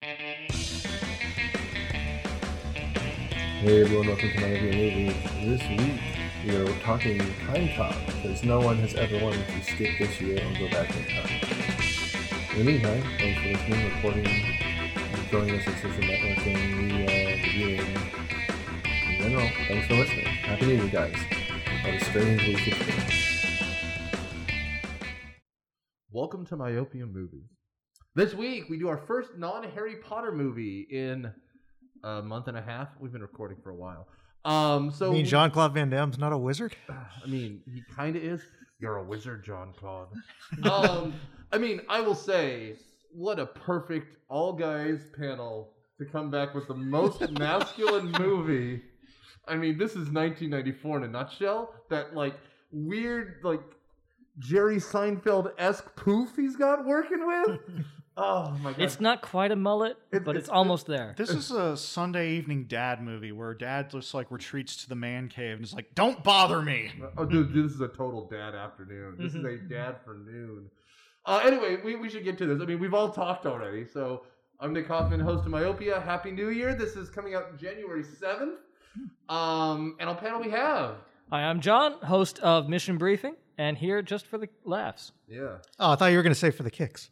Hey everyone, welcome to my review movies. This week we are talking time travel because no one has ever wanted to skip this year and go back in time. In the meantime, thanks for listening, recording, joining us on social networking, reviewing. In general, thanks for listening. Happy New Year, guys. What a strange week it's been. Welcome to Myopia Movies. This week we do our first non-Harry Potter movie in a month and a half. We've been recording for a while. You mean Jean-Claude Van Damme's not a wizard? I mean, he kind of is. You're a wizard, Jean-Claude. I mean, I will say, what a perfect all-guys panel to come back with the most masculine movie. I mean, this is 1994 in a nutshell. That, like, weird, like, Jerry Seinfeld-esque poof he's got working with. Oh, my God. It's not quite a mullet, but it's almost there. This is a Sunday evening dad movie where dad just like retreats to the man cave and is like, "Don't bother me." Oh, dude, this is a total dad afternoon. This is a dad for noon. Anyway, we should get to this. I mean, we've all talked already. So I'm Nick Hoffman, host of Myopia. Happy New Year. This is coming out January 7th. And on panel we have... Hi, I'm John, host of Mission Briefing, and here just for the laughs. Yeah. Oh, I thought you were going to say for the kicks.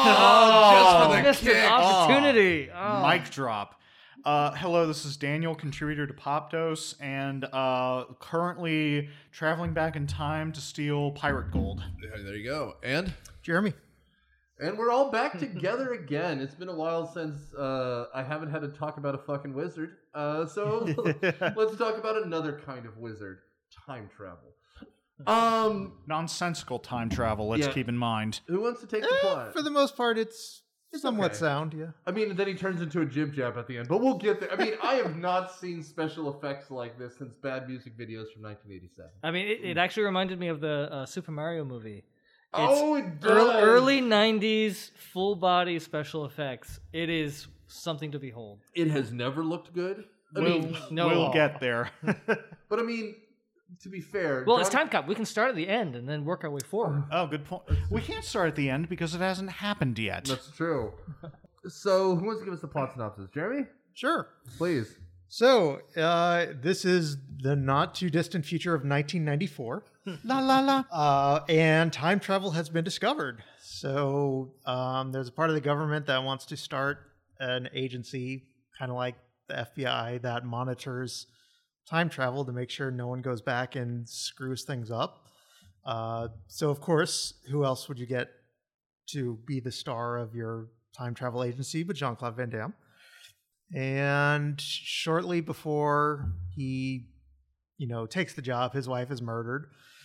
Missed an opportunity. Mic drop. Hello, this is Daniel, contributor to Popdose, and currently traveling back in time to steal pirate gold. There you go. And? Jeremy. And we're all back together again. It's been a while since I haven't had to talk about a fucking wizard. So let's talk about another kind of wizard. Time travel. Nonsensical time travel, let's keep in mind. Who wants to take the plot? For the most part, it's somewhat okay. sound, yeah. I mean, then he turns into a jib jab at the end, but we'll get there. I mean, I have not seen special effects like this since Bad Music Videos from 1987. I mean, it actually reminded me of the Super Mario movie. It does. Early 90s, full-body special effects. It is something to behold. It has never looked good. We'll get there. But I mean... To be fair... Well, it's Time Cop. We can start at the end and then work our way forward. Oh, good point. We can't start at the end because it hasn't happened yet. That's true. So, who wants to give us the plot synopsis? Jeremy? Sure. Please. So, this is the not-too-distant future of 1994. La, la, la. And time travel has been discovered. So, there's a part of the government that wants to start an agency, kind of like the FBI, that monitors time travel to make sure no one goes back and screws things up. So, of course, who else would you get to be the star of your time travel agency but Jean-Claude Van Damme? And shortly before he, takes the job, his wife is murdered.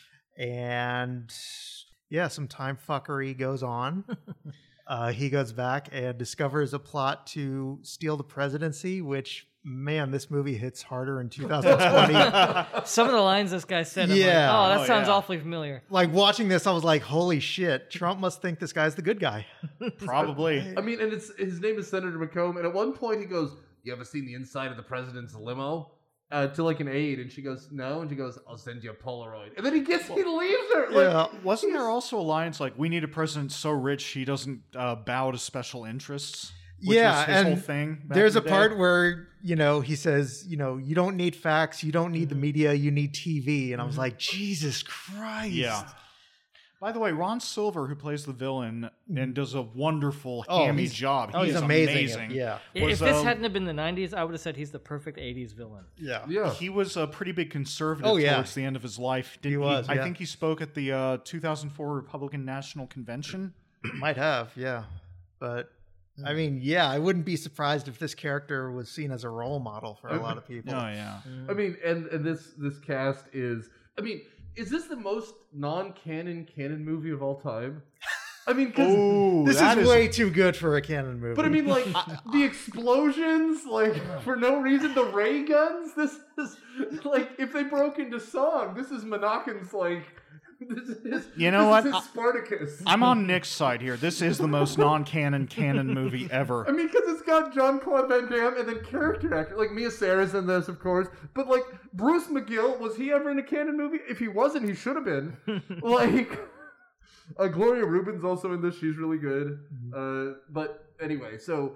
And, some time fuckery goes on. He goes back and discovers a plot to steal the presidency, which... Man, this movie hits harder in 2020. Some of the lines this guy said, I'm like, that sounds awfully familiar. Like, watching this, I was like, holy shit, Trump must think this guy's the good guy. Probably. I mean, and his name is Senator McComb, and at one point he goes, "You ever seen the inside of the president's limo?" To like an aide, and she goes, "No," and she goes, "I'll send you a Polaroid." And then he leaves her. Like, wasn't there also lines like, "We need a president so rich he doesn't bow to special interests"? Which was his whole thing. There's a part where, he says, you don't need facts, you don't need the media, you need TV. And I was like, Jesus Christ. Yeah. By the way, Ron Silver, who plays the villain and does a wonderful hammy job. He's amazing. Yeah. If this hadn't have been the 90s, I would have said he's the perfect 80s villain. Yeah. He was a pretty big conservative towards the end of his life. He was. I think he spoke at the 2004 Republican National Convention. Might have, yeah. But... I mean, I wouldn't be surprised if this character was seen as a role model for a lot of people. Oh, yeah. I mean, and this cast is... I mean, is this the most non-canon movie of all time? I mean, this is way too good for a canon movie. But I mean, like, the explosions, like, for no reason, the ray guns, this is, like, if they broke into song, this is Menachen's, like... This is Spartacus. I'm on Nick's side here. This is the most non-canon movie ever. I mean, because it's got Jean-Claude Van Damme and then character actors. Like, Mia Sara's in this, of course. But, like, Bruce McGill, was he ever in a canon movie? If he wasn't, he should have been. Like, Gloria Reuben's also in this. She's really good. But anyway, so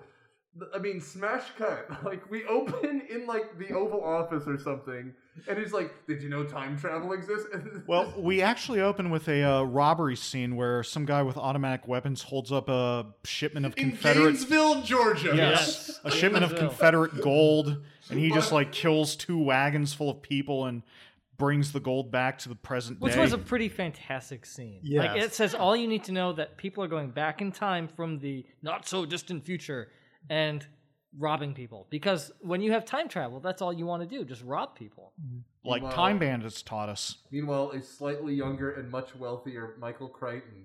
I mean, smash cut. Like, we open in, like, the Oval Office or something, and he's like, did you know time travel exists? Well, we actually open with a robbery scene where some guy with automatic weapons holds up a shipment of in Confederate... Gainesville, Georgia. Yes, a shipment of Confederate gold, and he just, like, kills 2 wagons full of people and brings the gold back to the present day. Which was a pretty fantastic scene. Yes. Like, it says all you need to know that people are going back in time from the not-so-distant future and robbing people. Because when you have time travel, that's all you want to do, just rob people. Like Meanwhile- Time Bandits taught us. Meanwhile, a slightly younger and much wealthier Michael Crichton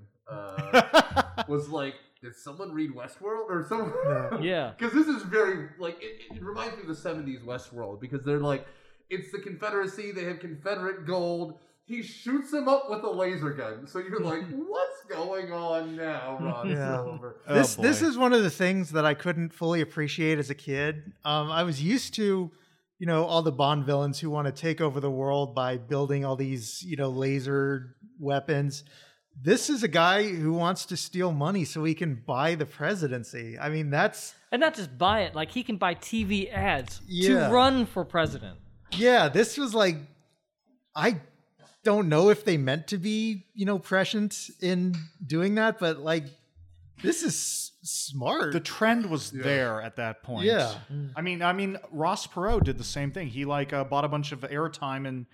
was like, did someone read Westworld? Or someone... Yeah. Because this is very, like, it reminds me of the 70s Westworld, because they're like, it's the Confederacy, they have Confederate gold. He shoots him up with a laser gun. So you're like, what's going on now, Ron Silver? This is one of the things that I couldn't fully appreciate as a kid. I was used to, all the Bond villains who want to take over the world by building all these, laser weapons. This is a guy who wants to steal money so he can buy the presidency. I mean, that's... And not just buy it, like he can buy TV ads Yeah. to run for president. Yeah, this was like... I don't know if they meant to be, prescient in doing that, but like, this is smart. The trend was there at that point. Yeah. I mean, Ross Perot did the same thing. He bought a bunch of airtime in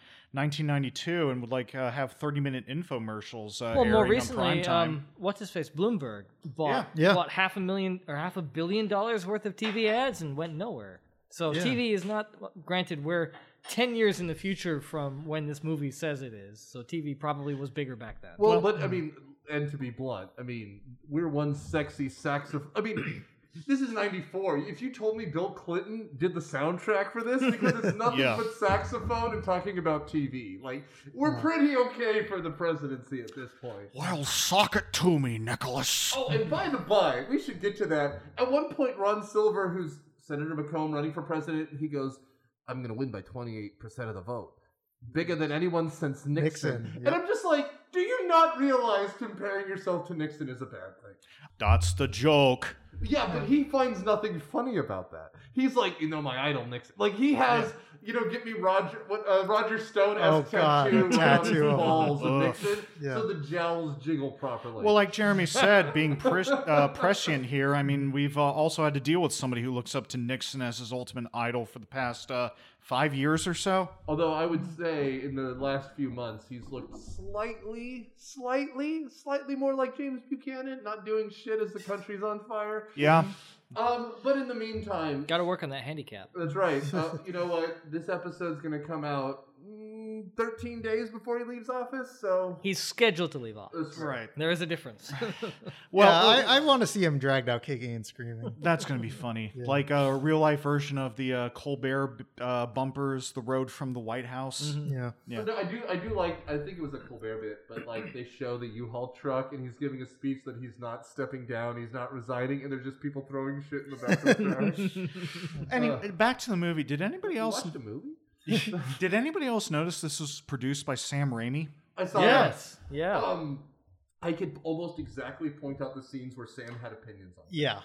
1992 and would have 30-minute infomercials. Well, more airing recently, on primetime. what's his face? Bloomberg bought Yeah. $500,000 or $500 million worth of TV ads and went nowhere. So TV is not, granted, we're 10 years in the future from when this movie says it is. So TV probably was bigger back then. Well, but, I mean, and to be blunt, I mean, we're one sexy saxophone. I mean, this is 94. If you told me Bill Clinton did the soundtrack for this, because it's nothing but saxophone and talking about TV. Like, we're pretty okay for the presidency at this point. Well, sock it to me, Nicholas. Oh, and by the by, we should get to that. At one point, Ron Silver, who's Senator McComb running for president, he goes, I'm going to win by 28% of the vote. Bigger than anyone since Nixon. Yep. And I'm just like, do you not realize comparing yourself to Nixon is a bad thing? That's the joke. Yeah, but he finds nothing funny about that. He's like, my idol Nixon. Like, he has, get me Roger Stone-esque tattoo around his balls of Nixon, so the jowls jiggle properly. Well, like Jeremy said, being prescient here, I mean, we've also had to deal with somebody who looks up to Nixon as his ultimate idol for the past 5 years or so. Although I would say in the last few months, he's looked slightly more like James Buchanan, not doing shit as the country's on fire. Yeah. But in the meantime... Got to work on that handicap. That's right. You know what? This episode's going to come out 13 days before he leaves office, so... He's scheduled to leave off. That's right. There is a difference. Well, I want to see him dragged out kicking and screaming. That's going to be funny. Like a real-life version of the Colbert bumpers, The Road from the White House. Yeah. But no, I do like, I think it was a Colbert bit, but like they show the U-Haul truck and he's giving a speech that he's not stepping down, he's not resigning, and there's just people throwing shit in the back of the trash. Anyway, back to the movie. Did anybody else... Watch the movie? Did anybody else notice this was produced by Sam Raimi? I saw Yes. that. Yeah. I could almost exactly point out the scenes where Sam had opinions on. Yeah.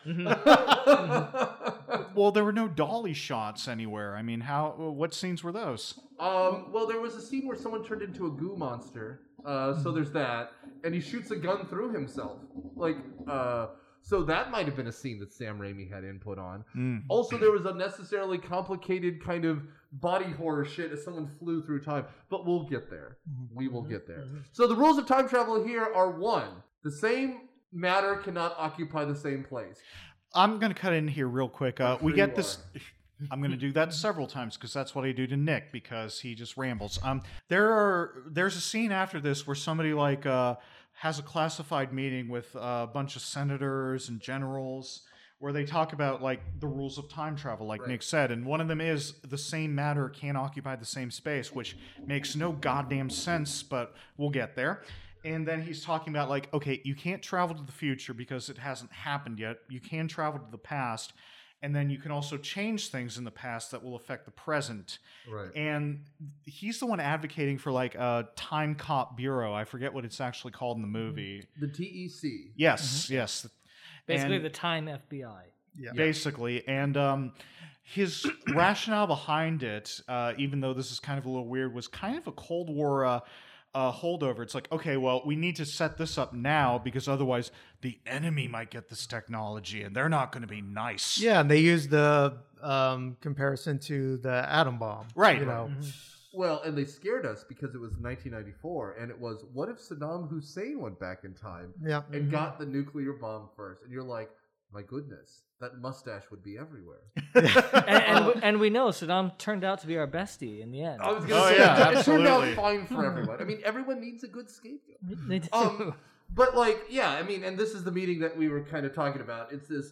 Well, there were no dolly shots anywhere. I mean, what scenes were those? Well, there was a scene where someone turned into a goo monster. So there's that, and he shoots a gun through himself. So that might have been a scene that Sam Raimi had input on. Also, there was unnecessarily complicated kind of body horror shit as someone flew through time. But we'll get there. We will get there. So the rules of time travel here are 1. The same matter cannot occupy the same place. I'm going to cut in here real quick. We sure get you this... I'm going to do that several times because that's what I do to Nick because he just rambles. There's a scene after this where somebody has a classified meeting with a bunch of senators and generals where they talk about the rules of time travel, like Nick said, and one of them is the same matter can't occupy the same space, which makes no goddamn sense, but we'll get there. And then he's talking about okay, you can't travel to the future because it hasn't happened yet. You can travel to the past. And then you can also change things in the past that will affect the present. Right. And he's the one advocating for a Time Cop Bureau. I forget what it's actually called in the movie. The TEC. Yes, yes. Basically And the Time FBI. basically. And his rationale behind it, even though this is kind of a little weird, was kind of a Cold War holdover. It's like, okay, well, we need to set this up now because otherwise the enemy might get this technology and they're not going to be nice. Yeah, and they used the comparison to the atom bomb. Right. You know. Well, and they scared us because it was 1994, and it was, what if Saddam Hussein went back in time Yeah. and got the nuclear bomb first? And you're like, my goodness, that mustache would be everywhere. and we know Saddam turned out to be our bestie in the end. I was going to Oh, say, yeah, it turned out absolutely. fine for everyone. I mean, everyone needs a good scapegoat. They do. But like, yeah, I mean, and this is the meeting that we were kind of talking about. It's this,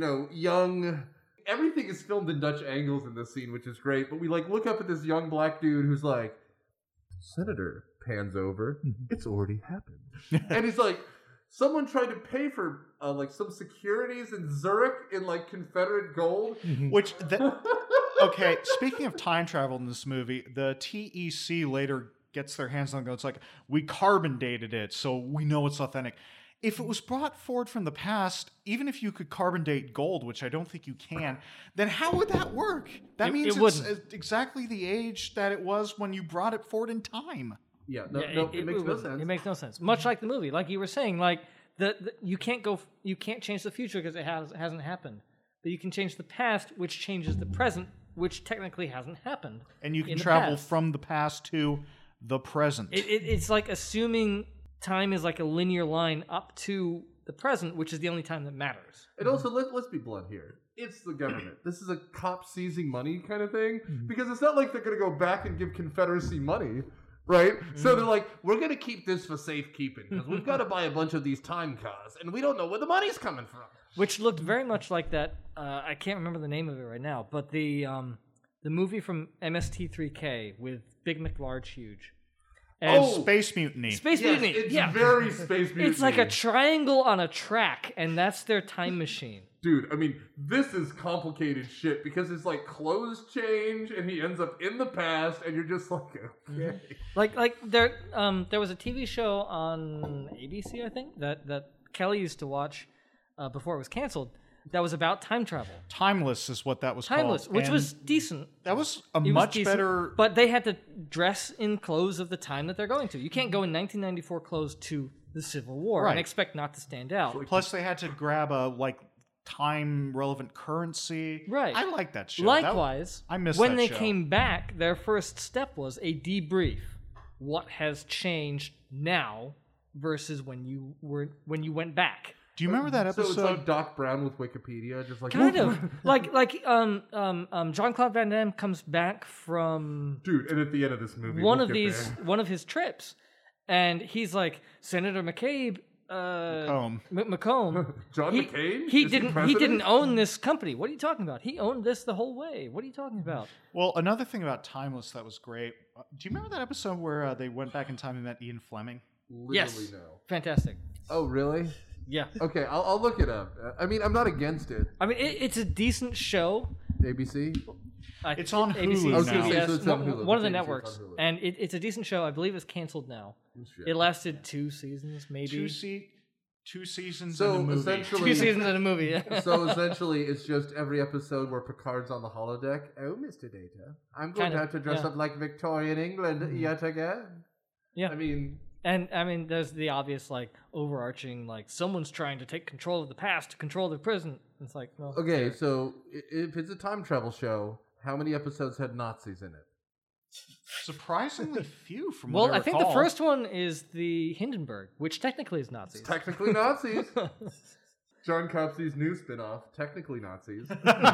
young. Everything is filmed in Dutch angles in this scene, which is great. But we like look up at this young black dude who's like, Senator, pans over. It's already happened, and he's like, someone tried to pay for like some securities in Zurich in like Confederate gold. Which, okay, speaking of time travel in this movie, the TEC later gets their hands on it. It's like, we carbon dated it, so we know it's authentic. If it was brought forward from the past, even if you could carbon date gold, which I don't think you can, then how would that work? That means it's exactly the age that it was when you brought it forward in time. Yeah, it makes no sense. It makes no sense. Much like the movie, like you were saying, like you can't change the future because it hasn't happened, but you can change the past, which changes the present, which technically hasn't happened. And you can travel from the past to the present. It's like assuming time is like a linear line up to the present, which is the only time that matters. And also, let's be blunt here. It's the government. This is a cop seizing money kind of thing, because it's not like they're going to go back and give Confederacy money, right? So they're like, we're going to keep this for safekeeping because we've got to buy a bunch of these time cars, and we don't know where the money's coming from. Which looked very much like that. I can't remember the name of it right now, but the movie from MST3K with Big McLarge Huge. And Space Mutiny. Space Mutiny. It's very Space Mutiny. It's like a triangle on a track, and that's their time machine. Dude, I mean, this is complicated shit because it's like clothes change, and he ends up in the past, and you're just like, okay. Like there was a TV show on ABC, I think, that Kelly used to watch before it was canceled. That was about time travel. Timeless is what that was Timeless, called. which And was decent. That was It was much decent, better. But they had to dress in clothes of the time that they're going to. You can't go in 1994 clothes to the Civil War and expect not to stand out. Plus, they had to grab a time relevant currency. Right. I like that show. Likewise, I miss when that they show. came back, their first step was a debrief. What has changed now versus when you went back? Do you remember that episode? So it's like Doc Brown with Wikipedia, just like Kind of like Jean-Claude Van Damme comes back from dude, and at the end of this movie, one of his trips, and he's like, Senator McCabe, McComb. John McCain? He Is he didn't president? own this company. What are you talking about? He owned this the whole way. What are you talking about? Well, another thing about Timeless that was great. Do you remember that episode where they went back in time and met Ian Fleming? Literally Yes. no. Fantastic. Oh, really? Yeah. Okay, I'll look it up. I mean, I'm not against it. I mean, it's a decent show. ABC? It's on ABC, Hulu I was gonna say, CBS, so it's on Hulu. one of the It's on networks. Hulu. And it's a decent show. I believe it's canceled now. Shit. It lasted 2 seasons, maybe. Two seasons So and a movie. essentially, 2 seasons in a movie. Yeah. so essentially, it's just every episode where Picard's on the holodeck. Oh, Mr. Data, I'm going Kind to of, have to dress yeah. up like Victorian England yet again. Yeah. I mean, And I mean, there's the obvious, like, overarching, like, someone's trying to take control of the past to control the present. It's like, well, okay, so if it's a time travel show, how many episodes had Nazis in it? Surprisingly few from well, what I I think the recall. first one is the Hindenburg, which technically is Nazis. Technically Nazis. John Copsey's new spin-off, technically Nazis.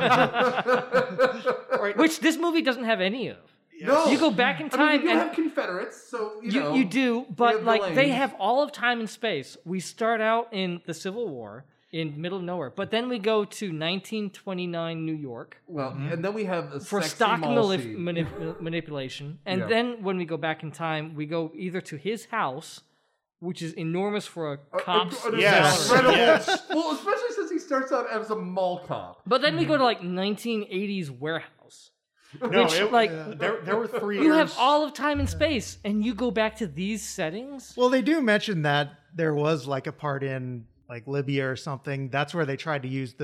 Which this movie doesn't have any of. No, You go back in I time mean, you and have Confederates, so you know you do, but have the like they lanes. have all of time and space. We start out in the Civil War in middle of nowhere, but then we go to 1929 New York Well, and then we have a for sexy stock Malsey. manipulation, and Yeah. then when we go back in time, we go either to his house, which is enormous for a cop's Yes. salary. Yes. Well, especially since he starts out as a mall cop. But then we go to like 1980s warehouse. No, Which, like, there were 3 You years. have all of time and space, and you go back to these settings. Well, they do mention that there was like a part in like Libya or something. That's where they tried to use the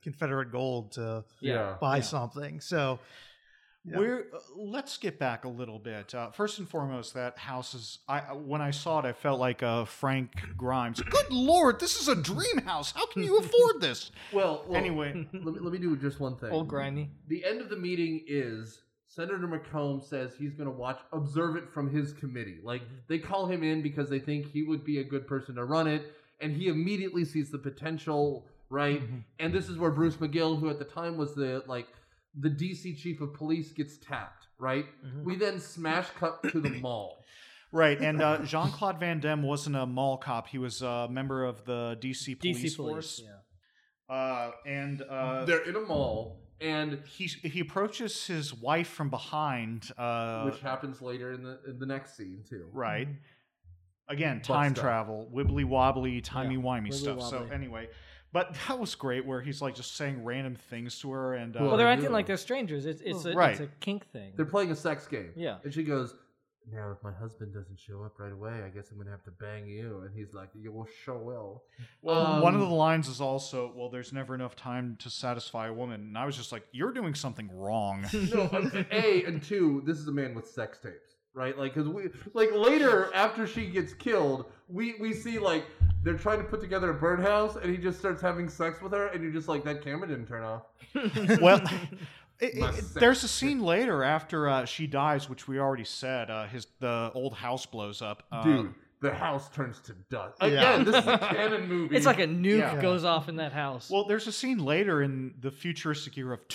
Confederate gold to Yeah. buy something. So We're let's get back a little bit. First and foremost, that house is. When I saw it, I felt like Frank Grimes. Good Lord, this is a dream house. How can you afford this? Well, Anyway, let me do just one thing. Old grimy. The end of the meeting is Senator McComb says he's going to observe it from his committee. Like, they call him in because they think he would be a good person to run it, and he immediately sees the potential, right? And this is where Bruce McGill, who at the time was the DC chief of police, gets tapped, right? We then smash cut to the mall. right, and Jean-Claude Van Damme wasn't a mall cop. He was a member of the DC Police Force. And They're in a mall, and he approaches his wife from behind, which happens later in the next scene too. right. Again, time stuff. travel, wibbly wobbly, timey wimey stuff. So wibbly-wobbly. anyway, but that was great where he's like just saying random things to her, and Well, Well, they're they acting do. like they're strangers. It's a Right. it's a kink thing. They're playing a sex game. Yeah. And she goes, "Now, if my husband doesn't show up right away, I guess I'm going to have to bang you." And he's like, "You will show well." well, one of the lines is also, "Well, there's never enough time to satisfy a woman," and I was just like, "You're doing something wrong." No, A, and two, this is a man with sex tapes, right? Like, because later, after she gets killed, we see, like, they're trying to put together a birdhouse, and he just starts having sex with her, and you're just like, that camera didn't turn off. Well, My there's a scene later after she dies, which we already said. The old house blows up. Dude, the house turns to dust. Yeah. Again, this is a canon movie. It's like a nuke Yeah. goes off in that house. Well, there's a scene later in the futuristic year of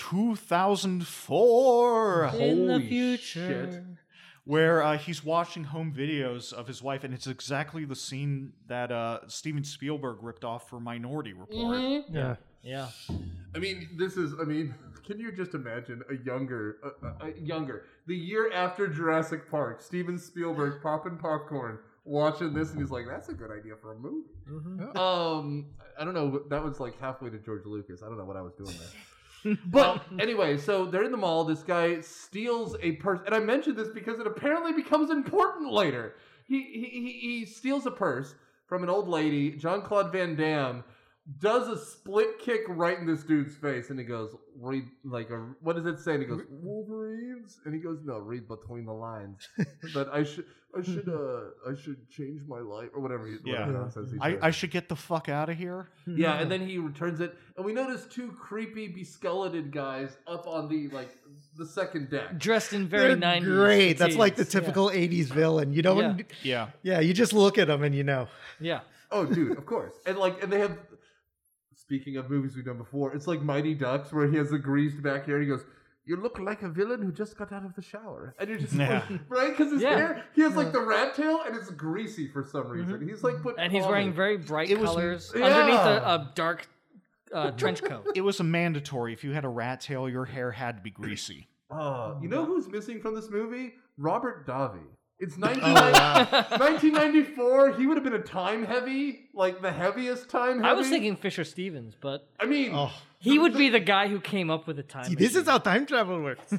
2004 in the holy future. shit. where he's watching home videos of his wife, and it's exactly the scene that Steven Spielberg ripped off for Minority Report. yeah. Yeah. I mean, can you just imagine a younger, the year after Jurassic Park, Steven Spielberg popping popcorn, watching this, and he's like, "That's a good idea for a movie." I don't know. That was like halfway to George Lucas. I don't know what I was doing there. But anyway, so they're in the mall. This guy steals a purse, and I mentioned this because it apparently becomes important later. He steals a purse from an old lady. Jean-Claude Van Damme does a split kick right in this dude's face, and he goes, "Read what does it say?" And he goes, "Wolverines," and he goes, "No, read between the lines." But I should change my life or whatever. Whatever nonsense he says. I should get the fuck out of here. Yeah, and then he returns it, and we notice two creepy, beskeletted guys up on the second deck. Dressed in very They're 90s. great. That's like the fatigues. typical 80s villain. You know, Yeah. Yeah. you just look at them and you know. Yeah. Oh, dude, of course, and they have. Speaking of movies we've done before, it's like Mighty Ducks, where he has the greased back hair. And he goes, "You look like a villain who just got out of the shower," and you're just Yeah. like, right, because his Yeah. hair, he has like the rat tail, and it's greasy for some reason. He's like put, And he's wearing very bright It was- colors Yeah. underneath a dark trench coat. It was a mandatory. If you had a rat tail, your hair had to be greasy. You know who's missing from this movie? Robert Davi. It's Oh, 1994. He would have been a time heavy, like the heaviest time heavy. I was thinking Fisher Stevens, but I mean, Oh, he would be the guy who came up with the time see, this machine. is how time travel works.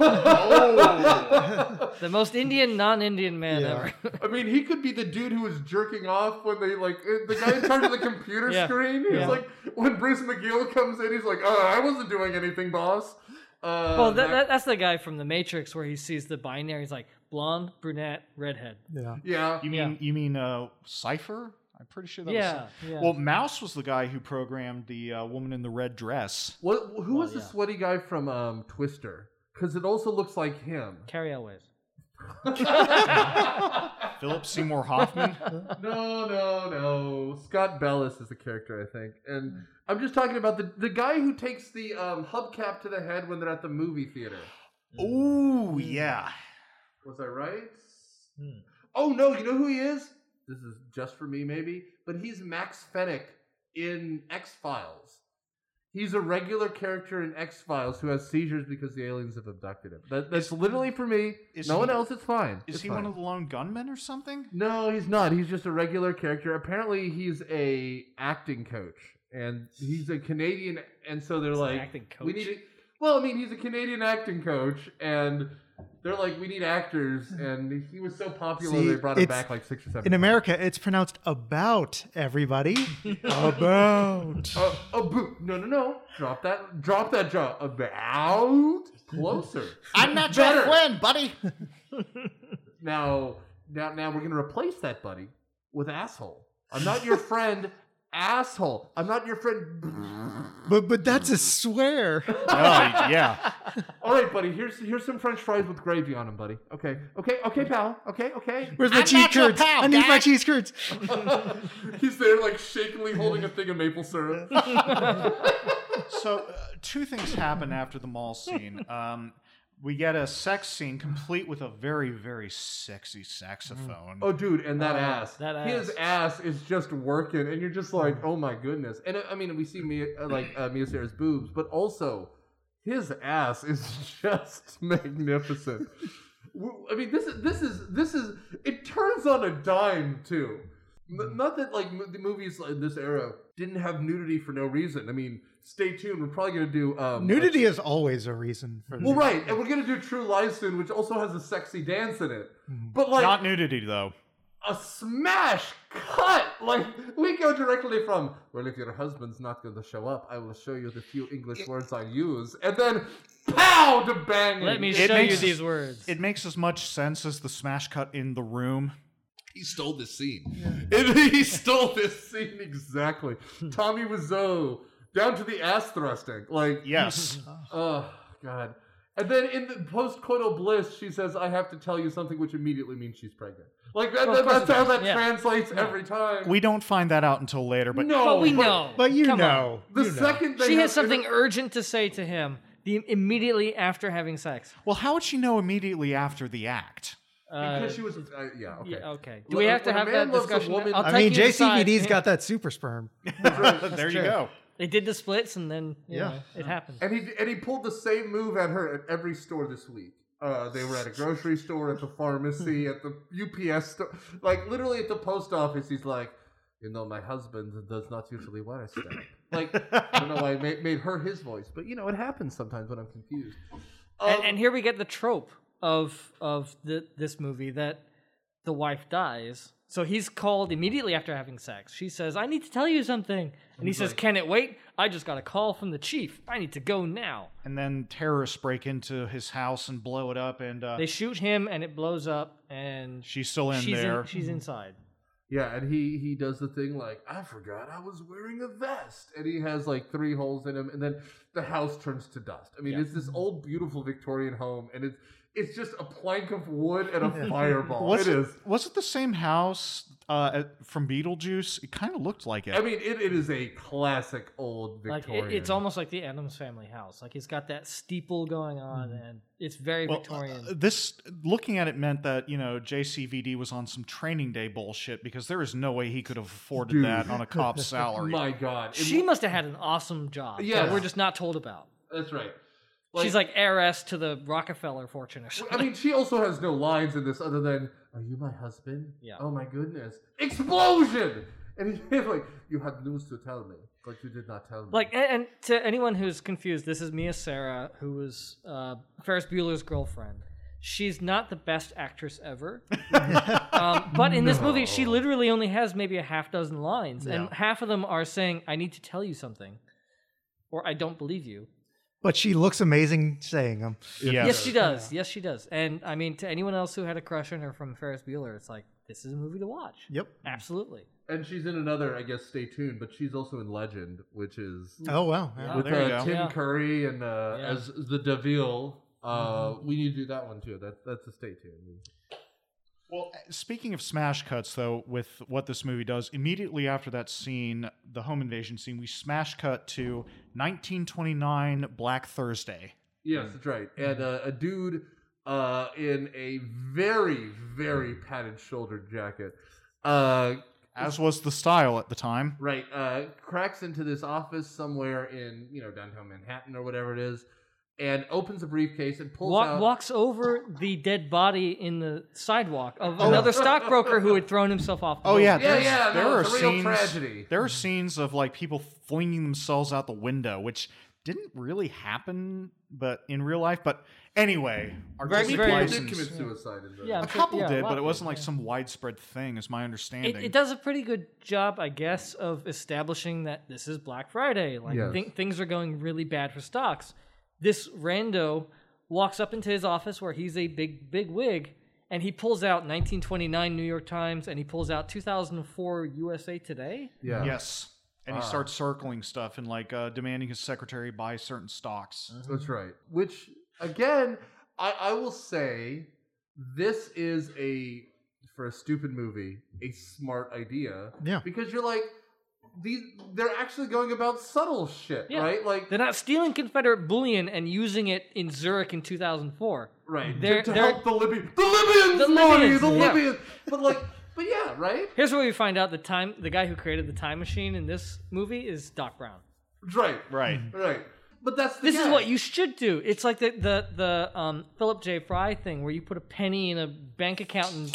The most Indian, non-Indian man Yeah. ever. I mean, he could be the dude who was jerking off when they the guy in charge of the computer Yeah. screen. He's Yeah. like when Bruce McGill comes in, he's like, "I wasn't doing anything, boss." Well, that's the guy from The Matrix where he sees the binary. He's like blonde, brunette, redhead. Yeah. yeah. You mean Cypher? I'm pretty sure that Yeah, was. yeah. Well, Mouse was the guy who programmed the woman in the red dress. Who was the yeah. sweaty guy from Twister? Because it also looks like him. Carrie Elways. Philip Seymour Hoffman. No. Scott Bellis is the character, I think. And I'm just talking about the guy who takes the hubcap to the head when they're at the movie theater. Ooh, yeah. Was I right? Oh, no, you know who he is? This is just for me, maybe. But he's Max Fennick in X-Files. He's a regular character in X-Files who has seizures because the aliens have abducted him. That's literally for me. No one else, it's fine. Is It's he fine. one of the lone gunmen or something? No, he's not. He's just a regular character. Apparently, he's a acting coach, and he's a Canadian. And so they're He's an like, acting we coach? need to. Well, I mean, he's a Canadian acting coach, and They're like, we need actors, and he was so popular See, they brought him it's- back like 6 or 7 In America, it's pronounced about everybody. About. No. Drop that jaw. About closer. I'm not Better. your friend, buddy. Now we're gonna replace that, buddy, with asshole. I'm not your friend, asshole. I'm not your friend. But that's a swear. Oh, yeah. All right, buddy. Here's some French fries with gravy on them, buddy. Okay, pal. Okay. Where's my I'm cheese not your curds? pal, I need my guy. cheese curds. He's there, like shakily holding a thing of maple syrup. So, two things happen after the mall scene. We get a sex scene complete with a very, very sexy saxophone. Oh, dude, and that ass. that His ass is just working, and you're just like, oh my goodness. And I mean, we see Mia Sarah's boobs, but also his ass is just magnificent. I mean, this is. It turns on a dime too. Not that like the movies in this era didn't have nudity for no reason. I mean, stay tuned. We're probably gonna do Nudity is always a reason for Well, right, and we're gonna do True Lies soon, which also has a sexy dance in it. Mm-hmm. But like Not nudity, though. a smash cut, like we go directly from well, if your husband's not going to show up, I will show you the few English words I use, and then pow to banging. Let me It show you makes- these words. It makes as much sense as the smash cut in the room. He stole this scene. He stole this scene exactly. Tommy Wiseau down to the ass thrusting, like Yes. oh god. And then in the post-coital bliss, she says, "I have to tell you something," which immediately means she's pregnant. Like Of course that's it how does. that Yeah. translates every time. We don't find that out until later, but no, But we know. But you Come on. know. The you know. second they She have has something urgent to say to him immediately after having sex. well, how would she know immediately after the act? because she was yeah okay. Yeah, okay. Do we have to When a have man that loves a discussion? woman- I'll I take mean, you aside. JCVD's got that super sperm. There you true. go. They did the splits, and then you Yeah. know, it happened. And he pulled the same move at her at every store this week. They were at a grocery store, at the pharmacy, at the UPS store, like literally at the post office. He's like, you know, my husband does not usually wear a strap. Like I don't know why I made her his voice, but you know it happens sometimes when I'm confused. And here we get the trope of this movie that the wife dies. So he's called immediately after having sex. She says, "I need to tell you something," and he says, like- "Can it wait? I just got a call from the chief. I need to go now." And then terrorists break into his house and blow it up, and They shoot him, and it blows up, and she's still in she's there. she's inside. Yeah, and he does the thing like, I forgot I was wearing a vest. And he has like 3 holes in him, and then the house turns to dust. I mean, it's this old, beautiful Victorian home, and it's just a plank of wood and a fireball. Was it is. Was it the same house from Beetlejuice? It kind of looked like it. I mean, it is a classic old Like Victorian. it's almost like the Addams Family house. Like it's got that steeple going on, and it's very Victorian. This looking at it meant that JCVD was on some training day bullshit because there is no way he could have afforded Dude. that on a cop's salary. My God. She must have had an awesome job that Yes. we're just not told about. That's right. She's like heiress to the Rockefeller fortune or something. I mean, she also has no lines in this other than, "Are you my husband?" Yeah. Oh my goodness. Explosion! And he's like, "You had news to tell me, but you did not tell me." Like, and to anyone who's confused, this is Mia Sara, who was Ferris Bueller's girlfriend. She's not the best actress ever. But in this movie, she literally only has maybe a half dozen lines. And half of them are saying, "I need to tell you something," or "I don't believe you." But she looks amazing saying them. Yes, she does. Yes, she does. And I mean, to anyone else who had a crush on her from Ferris Bueller, it's like, this is a movie to watch. Yep. Absolutely. And she's in another, I guess, stay tuned, but she's also in Legend, which is Oh, wow. Yeah. with there you go. Tim Yeah. Curry and as the Deville. We need to do that one too. That's a stay tuned. Well, speaking of smash cuts, though, with what this movie does, immediately after that scene, the home invasion scene, we smash cut to 1929 Black Thursday. Yes, that's right. And a dude in a very, very padded shoulder jacket. As was the style at the time. Right. Cracks into this office somewhere in, downtown Manhattan or whatever it is, and opens a briefcase and pulls out. Walks over the dead body in the sidewalk of another stockbroker who had thrown himself off the boat. Yeah, there no, are it's a real scenes. tragedy. There are scenes of like people flinging themselves out the window, which didn't really happen, but in real life. But anyway, artistic People did license. commit suicide in the Yeah, A I'm sure- couple yeah, a did, lot but it did, wasn't like yeah. some widespread thing, is my understanding. It does a pretty good job, I guess, of establishing that this is Black Friday. Like Yes. things are going really bad for stocks. This rando walks up into his office where he's a big wig, and he pulls out 1929 New York Times, and he pulls out 2004 USA Today. Yeah. Yes. And he starts circling stuff and like demanding his secretary buy certain stocks. That's right. Which, again, I will say, this is for a stupid movie, a smart idea. Yeah. Because you're like, they're actually going about subtle shit, Yeah. right? Like, They're not stealing Confederate bullion and using it in Zurich in 2004. right. They're- to they're- help the Libyans. The Libyans, The Marty, Libyans, the yeah. Libyans. But yeah, right? Here's where we find out the guy who created the time machine in this movie is Doc Brown. Right. Right. Right. But that's the This is guy. what you should do. It's like the Philip J. Fry thing where you put a penny in a bank account in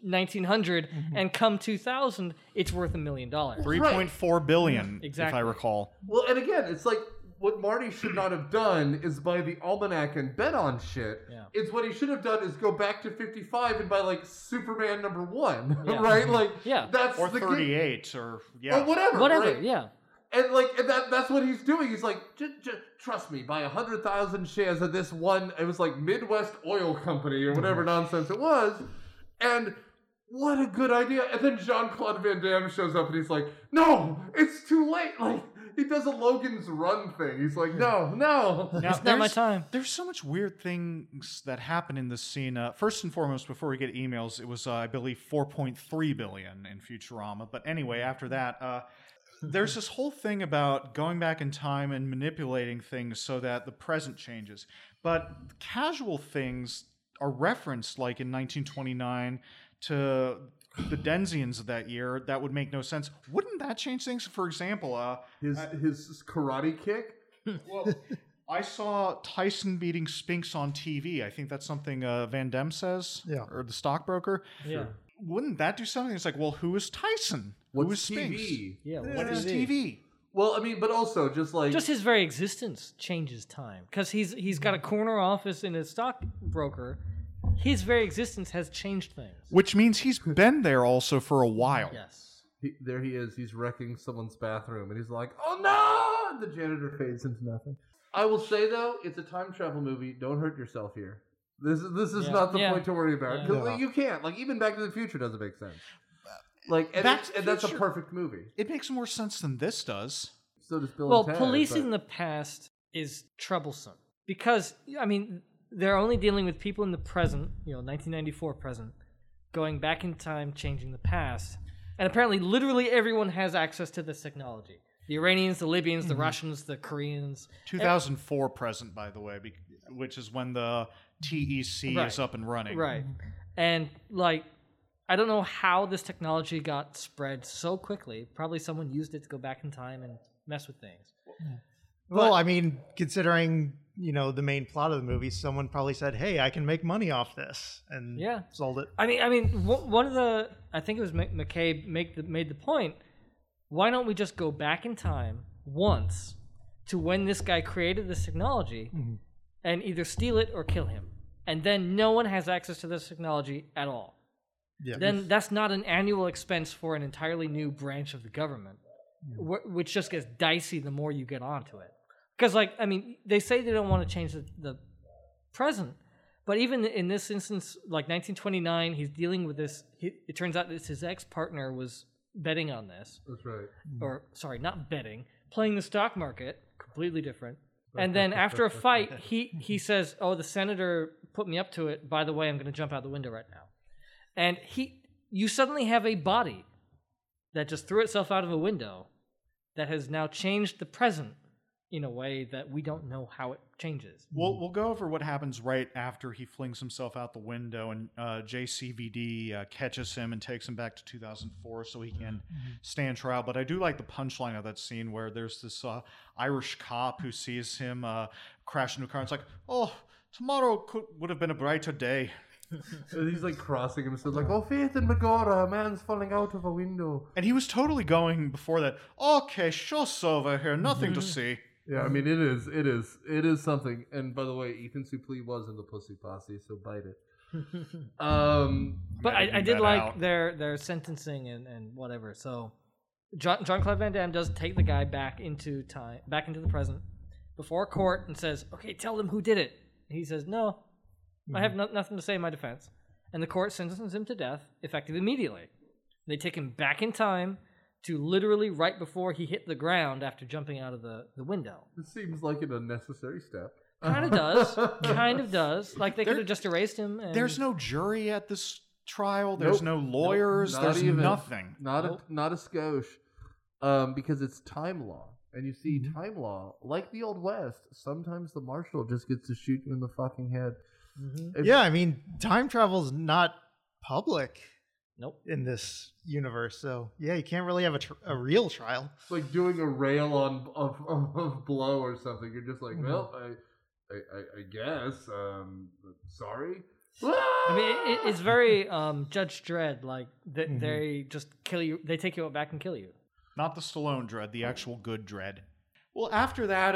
1900 and come 2000, it's worth $1 million. $3.4 billion, if Exactly. I recall. Well, and again, it's like what Marty should not have done is buy the almanac and bet on shit. Yeah. It's what he should have done is go back to 55 and buy like Superman #1, Yeah. right? Like Yeah. that's Or the 38, or yeah. or whatever. Whatever, right? yeah. And like that's what he's doing. He's like, trust me, buy 100,000 shares of this one. It was like Midwest Oil Company or whatever nonsense it was, and. What a good idea. And then Jean-Claude Van Damme shows up and he's like, no, it's too late. Like, he does a Logan's Run thing. He's like, no. Now, It's not my time. There's so much weird things that happen in this scene. First and foremost, before we get emails, it was, I believe, 4.3 billion in Futurama. But anyway, after that, there's this whole thing about going back in time and manipulating things so that the present changes. But casual things are referenced, like in 1929, to the Denzians of that year. That would make no sense. Wouldn't that change things? For example, His karate kick. well, I saw Tyson beating Spinks on TV. I think that's something Van Damme says, Yeah. or the stockbroker. Yeah. Wouldn't that do something? It's like, well, who is Tyson? Who is What's Spinks? TV? Yeah. What is TV? Well, I mean, but also just like Just his very existence changes time because he's got a corner office in a stockbroker. His very existence has changed things. Which means he's been there also for a while. Yes. there he is. He's wrecking someone's bathroom, and he's like, "Oh no!" And the janitor fades into nothing. I will say though, it's a time travel movie. Don't hurt yourself here. This is Yeah. not the Yeah. point to worry about. Yeah. 'Cause, like, you can't. Like even Back to the Future doesn't make sense. Like and Back to the that's a Future- perfect movie. It makes more sense than this does. So does Bill Well, and Ted, policing but- the past is troublesome because I mean they're only dealing with people in the present, 1994 present, going back in time, changing the past, and apparently, literally everyone has access to this technology. The Iranians, the Libyans, the Russians, the Koreans. 2004 present, by the way, which is when the TEC Right. is up and running. Right. And like I don't know how this technology got spread so quickly. Probably someone used it to go back in time and mess with things. Well, I mean, considering the main plot of the movie, someone probably said, "Hey, I can make money off this," and Yeah. sold it. I mean, one of the I think it was McCabe made the point. Why don't we just go back in time once to when this guy created this technology and either steal it or kill him, and then no one has access to this technology at all. Yeah. Then that's not an annual expense for an entirely new branch of the government, which just gets dicey the more you get onto it. Because, they say they don't want to change the present, but even in this instance, like 1929, he's dealing with this. It turns out that his ex-partner was betting on this, That's right. or sorry, not betting, playing the stock market, completely different. And then after a fight, he says, "Oh, the senator put me up to it. By the way, I'm going to jump out the window right now." And you suddenly have a body that just threw itself out of a window that has now changed the present in a way that we don't know how it changes. We'll go over what happens right after he flings himself out the window and JCVD catches him and takes him back to 2004 so he can stand trial. But I do like the punchline of that scene where there's this Irish cop who sees him crash into a car. It's like, "Oh, tomorrow would have been a brighter day." And he's like crossing himself, like, "Oh, Faith and Megara, a man's falling out of a window." And he was totally going before that, "Okay, shush over here, nothing to see." Yeah, I mean, it is something. And by the way, Ethan Suplee was in the Pussy Posse, so bite it. But I did like their sentencing and whatever. So Jean-Claude Van Damme does take the guy back into the present, before court, and says, "Okay, tell them who did it." He says, "No, I have nothing to say in my defense." And the court sentences him to death, effective immediately. They take him back in time to literally right before he hit the ground after jumping out of the window. It seems like an unnecessary step. Kind of does. Like, they could have just erased him. And There's no jury at this trial. There's no lawyers. Nope, there's even. nothing. Not a skosh. Because it's time law. And you see, time law, like the Old West, sometimes the marshal just gets to shoot you in the fucking head. Yeah, I mean, time travel's not public. Nope. In this universe, so yeah, you can't really have a real trial. It's like doing a rail of blow or something. You're just like, well, I guess. Sorry. I mean, it's very Judge Dredd. Like they just kill you. They take you back and kill you. Not the Stallone Dredd, the actual good Dredd. Well, after that,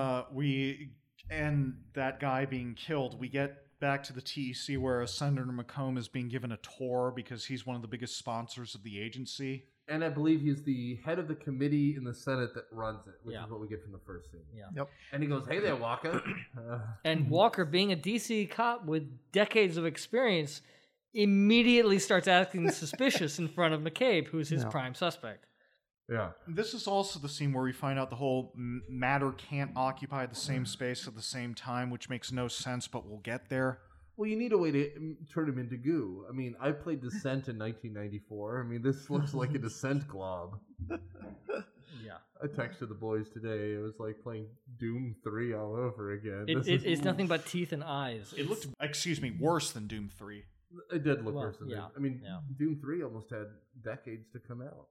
and that guy being killed, we get back to the TEC where Senator McComb is being given a tour because he's one of the biggest sponsors of the agency. And I believe he's the head of the committee in the Senate that runs it, which is what we get from the first scene. Yeah. Yep. And he goes, "Hey there, Walker." And Walker, being a DC cop with decades of experience, immediately starts acting suspicious in front of McCabe, who's his prime suspect. Yeah. This is also the scene where we find out the whole matter can't occupy the same space at the same time, which makes no sense, but we'll get there. Well, you need a way to turn him into goo. I mean, I played Descent in 1994. I mean, this looks like a Descent glob. Yeah. I texted the boys today. It was like playing Doom 3 all over again. It's nothing but teeth and eyes. It looked, worse than Doom 3. It did look worse than yeah. Doom. I mean, Doom 3 almost had decades to come out.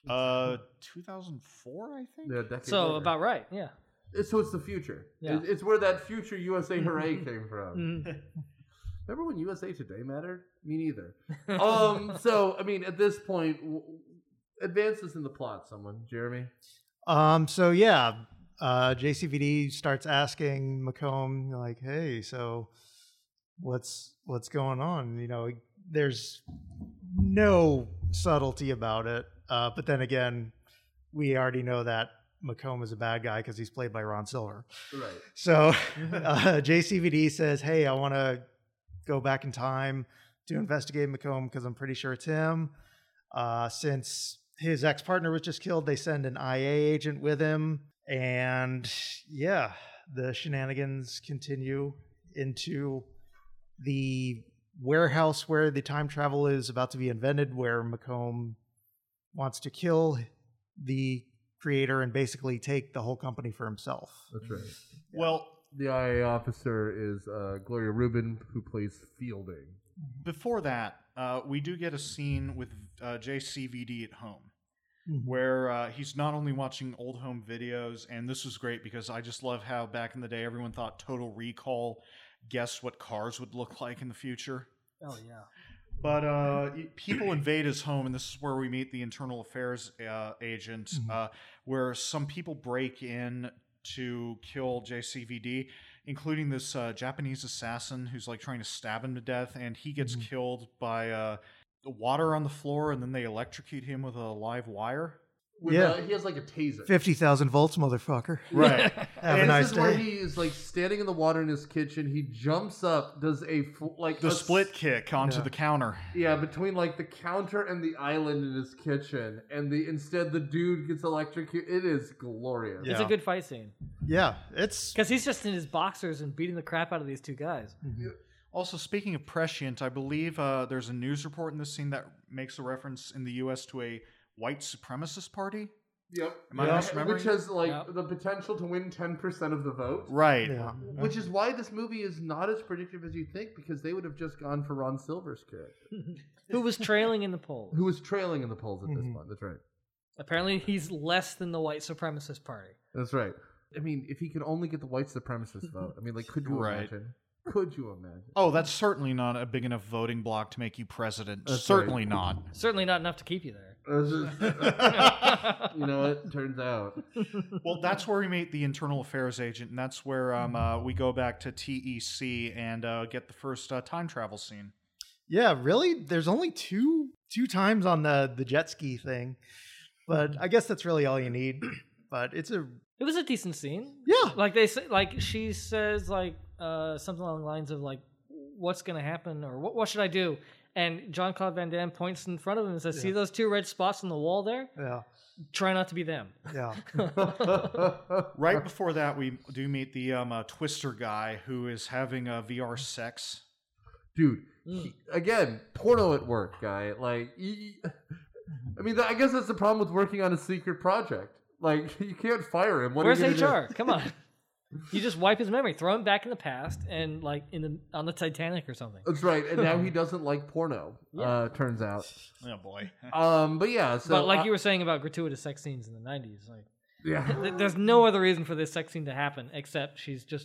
2004, I think? Yeah, decades So later. about right, yeah. So it's the future. Yeah. It's where that future USA Hooray came from. Remember when USA Today mattered? Me neither. So, I mean, at this point, advances in the plot, someone. Jeremy? So yeah, JCVD starts asking McComb, like, "Hey, so what's going on?" You know, there's no subtlety about it. But then again, we already know that McComb is a bad guy because he's played by Ron Silver. Right. So JCVD says, "Hey, I want to go back in time to investigate McComb because I'm pretty sure it's him." Since his ex-partner was just killed, they send an IA agent with him. And yeah, the shenanigans continue into the warehouse where the time travel is about to be invented, where McComb wants to kill the creator and basically take the whole company for himself. That's right. Well, the IA officer is Gloria Rubin, who plays Fielding. Before that, we do get a scene with JCVD at home, where he's not only watching old home videos, and this was great because I just love how back in the day everyone thought Total Recall guessed what cars would look like in the future. Oh, yeah. But people invade his home, and this is where we meet the internal affairs agent, where some people break in to kill JCVD, including this Japanese assassin who's like trying to stab him to death, and he gets killed by the water on the floor, and then they electrocute him with a live wire. He has like a taser. 50,000 volts, motherfucker. Right. Have a nice this is where day. he is like standing in the water in his kitchen. He jumps up, does a split kick onto the counter. Yeah, between like the counter and the island in his kitchen, and instead the dude gets electrocuted. It is glorious. Yeah. It's a good fight scene. Yeah, it's Because he's just in his boxers and beating the crap out of these two guys. Also, speaking of prescient, I believe there's a news report in this scene that makes a reference in the U.S. to a white supremacist party. Yep. Am I misremembering? Which has the potential to win 10% of the vote. Right. yeah. Which is why this movie is not as predictive as you think, because they would have just gone for Ron Silver's character, Who was trailing in the polls. who was trailing in the polls at this point. That's right. Apparently, he's less than the white supremacist party. That's right. I mean, if he could only get the white supremacist vote, I mean, like, could you imagine? Could you imagine? Oh, that's certainly not a big enough voting block to make you president. That's Certainly right. not. Certainly not enough to keep you there. You know what? Turns out. Well, that's where we meet the internal affairs agent, and that's where we go back to TEC and get the first time travel scene. Yeah, really? There's only two times on the jet ski thing, but I guess that's really all you need. But it was a decent scene. Yeah. Like they say, like she says, like something along the lines of like, "What's going to happen?" or "What should I do?" And Jean-Claude Van Damme points in front of him and says, "See those 2 red spots on the wall there? Yeah. Try not to be them." Yeah. Right before that, we do meet the Twister guy who is having a VR sex. Dude, again, porno at work, guy. Like, I mean, I guess that's the problem with working on a secret project. Like, you can't fire him. Where's HR? Come on. You just wipe his memory, throw him back in the past, and like on the Titanic or something. That's right. And now he doesn't like porno. Turns out. Oh boy. But yeah. So, but like you were saying about gratuitous sex scenes in the 90s, like yeah, there's no other reason for this sex scene to happen except she's just.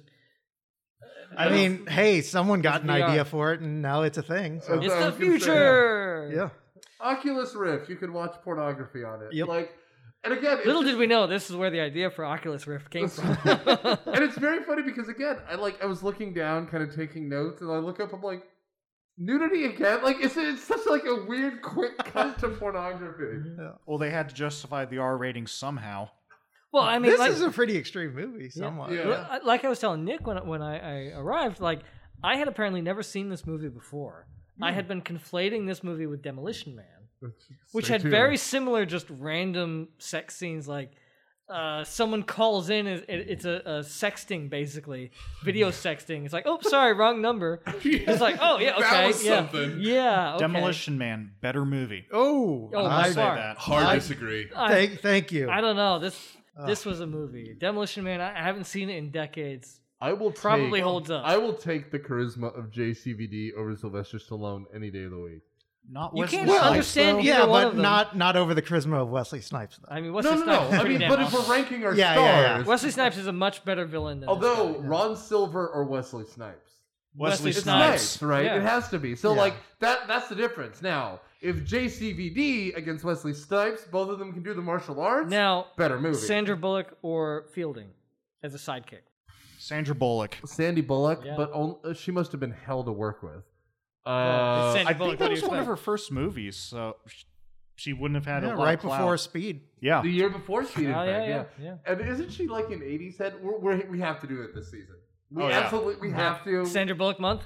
I mean, hey, someone got an VR. idea for it, and now it's a thing. So. It's the future. Yeah. Oculus Rift. You can watch pornography on it. Yep. Like, and again, Little did we know this is where the idea for Oculus Rift came from. and it's very funny because again, I was looking down, kind of taking notes, and I look up. I'm like, nudity again? Like, it's such like a weird quick cut to pornography. Yeah. Well, they had to justify the R rating somehow. Well, I mean, This like, is a pretty extreme movie, somewhat. Yeah. like I was telling Nick when I arrived, like I had apparently never seen this movie before. I had been conflating this movie with Demolition Man, which had very similar, just random sex scenes. Like someone calls in, it's a sexting basically, video sexting. It's like, oh, sorry, wrong number. It's like, oh yeah, okay, That was yeah, something. yeah. Okay. Demolition Man, better movie. Oh, Oh, I by say far. that. Hard disagree. thank you. I don't know. This was a movie. Demolition Man. I haven't seen it in decades. I will Probably holds up. I will take the charisma of JCVD over Sylvester Stallone any day of the week. Not You Wesley can't Snipes, understand though. either Yeah, one but of them. not over the charisma of Wesley Snipes, though. I mean, Wesley No. Snipes is I pretty mean, damn but if awesome. we're ranking our Yeah, stars, yeah, yeah. Wesley Snipes is a much better villain than this although guy. Ron Silver or Wesley Snipes, Wesley it's Snipes. Snipes, right? Yeah. It has to be. So Yeah. like that's the difference. Now, if JCVD against Wesley Snipes, both of them can do the martial arts. Now, better movie. Sandra Bullock or Fielding as a sidekick. Sandra Bullock. Sandy Bullock, Yeah. but she must have been hell to work with. Well, Sandra I Bullock, think what that do was you one of expect? her first movies, so she wouldn't have had a Yeah, lot right of clout. before Speed. Yeah. The year before Speed, in Oh, fact, yeah. And isn't she like an 80s head? We have to do it this season. We Oh, yeah. absolutely have to. Sandra Bullock month.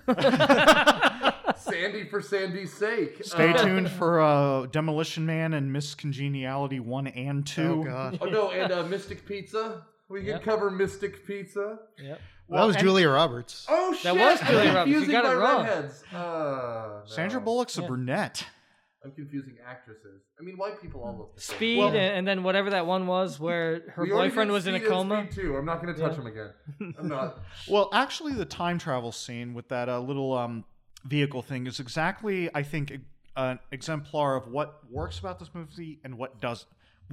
Sandy for Sandy's sake. Stay tuned for Demolition Man and Miss Congeniality 1 and 2. Oh, God. Oh no, and Mystic Pizza. We can Yep. cover Mystic Pizza. Yep. That was Julia Roberts. Oh shit! That was Julia I'm Roberts. You confusing got it my wrong. redheads. No. Sandra Bullock's a Yeah. brunette. I'm confusing actresses. I mean, white people all look the same. Speed, and then whatever that one was where her We already boyfriend did was in a Speed and coma. Speed too. I'm not going to touch Yeah. him again. I'm not. Well, actually, the time travel scene with that little vehicle thing is exactly, I think, an exemplar of what works about this movie and what doesn't.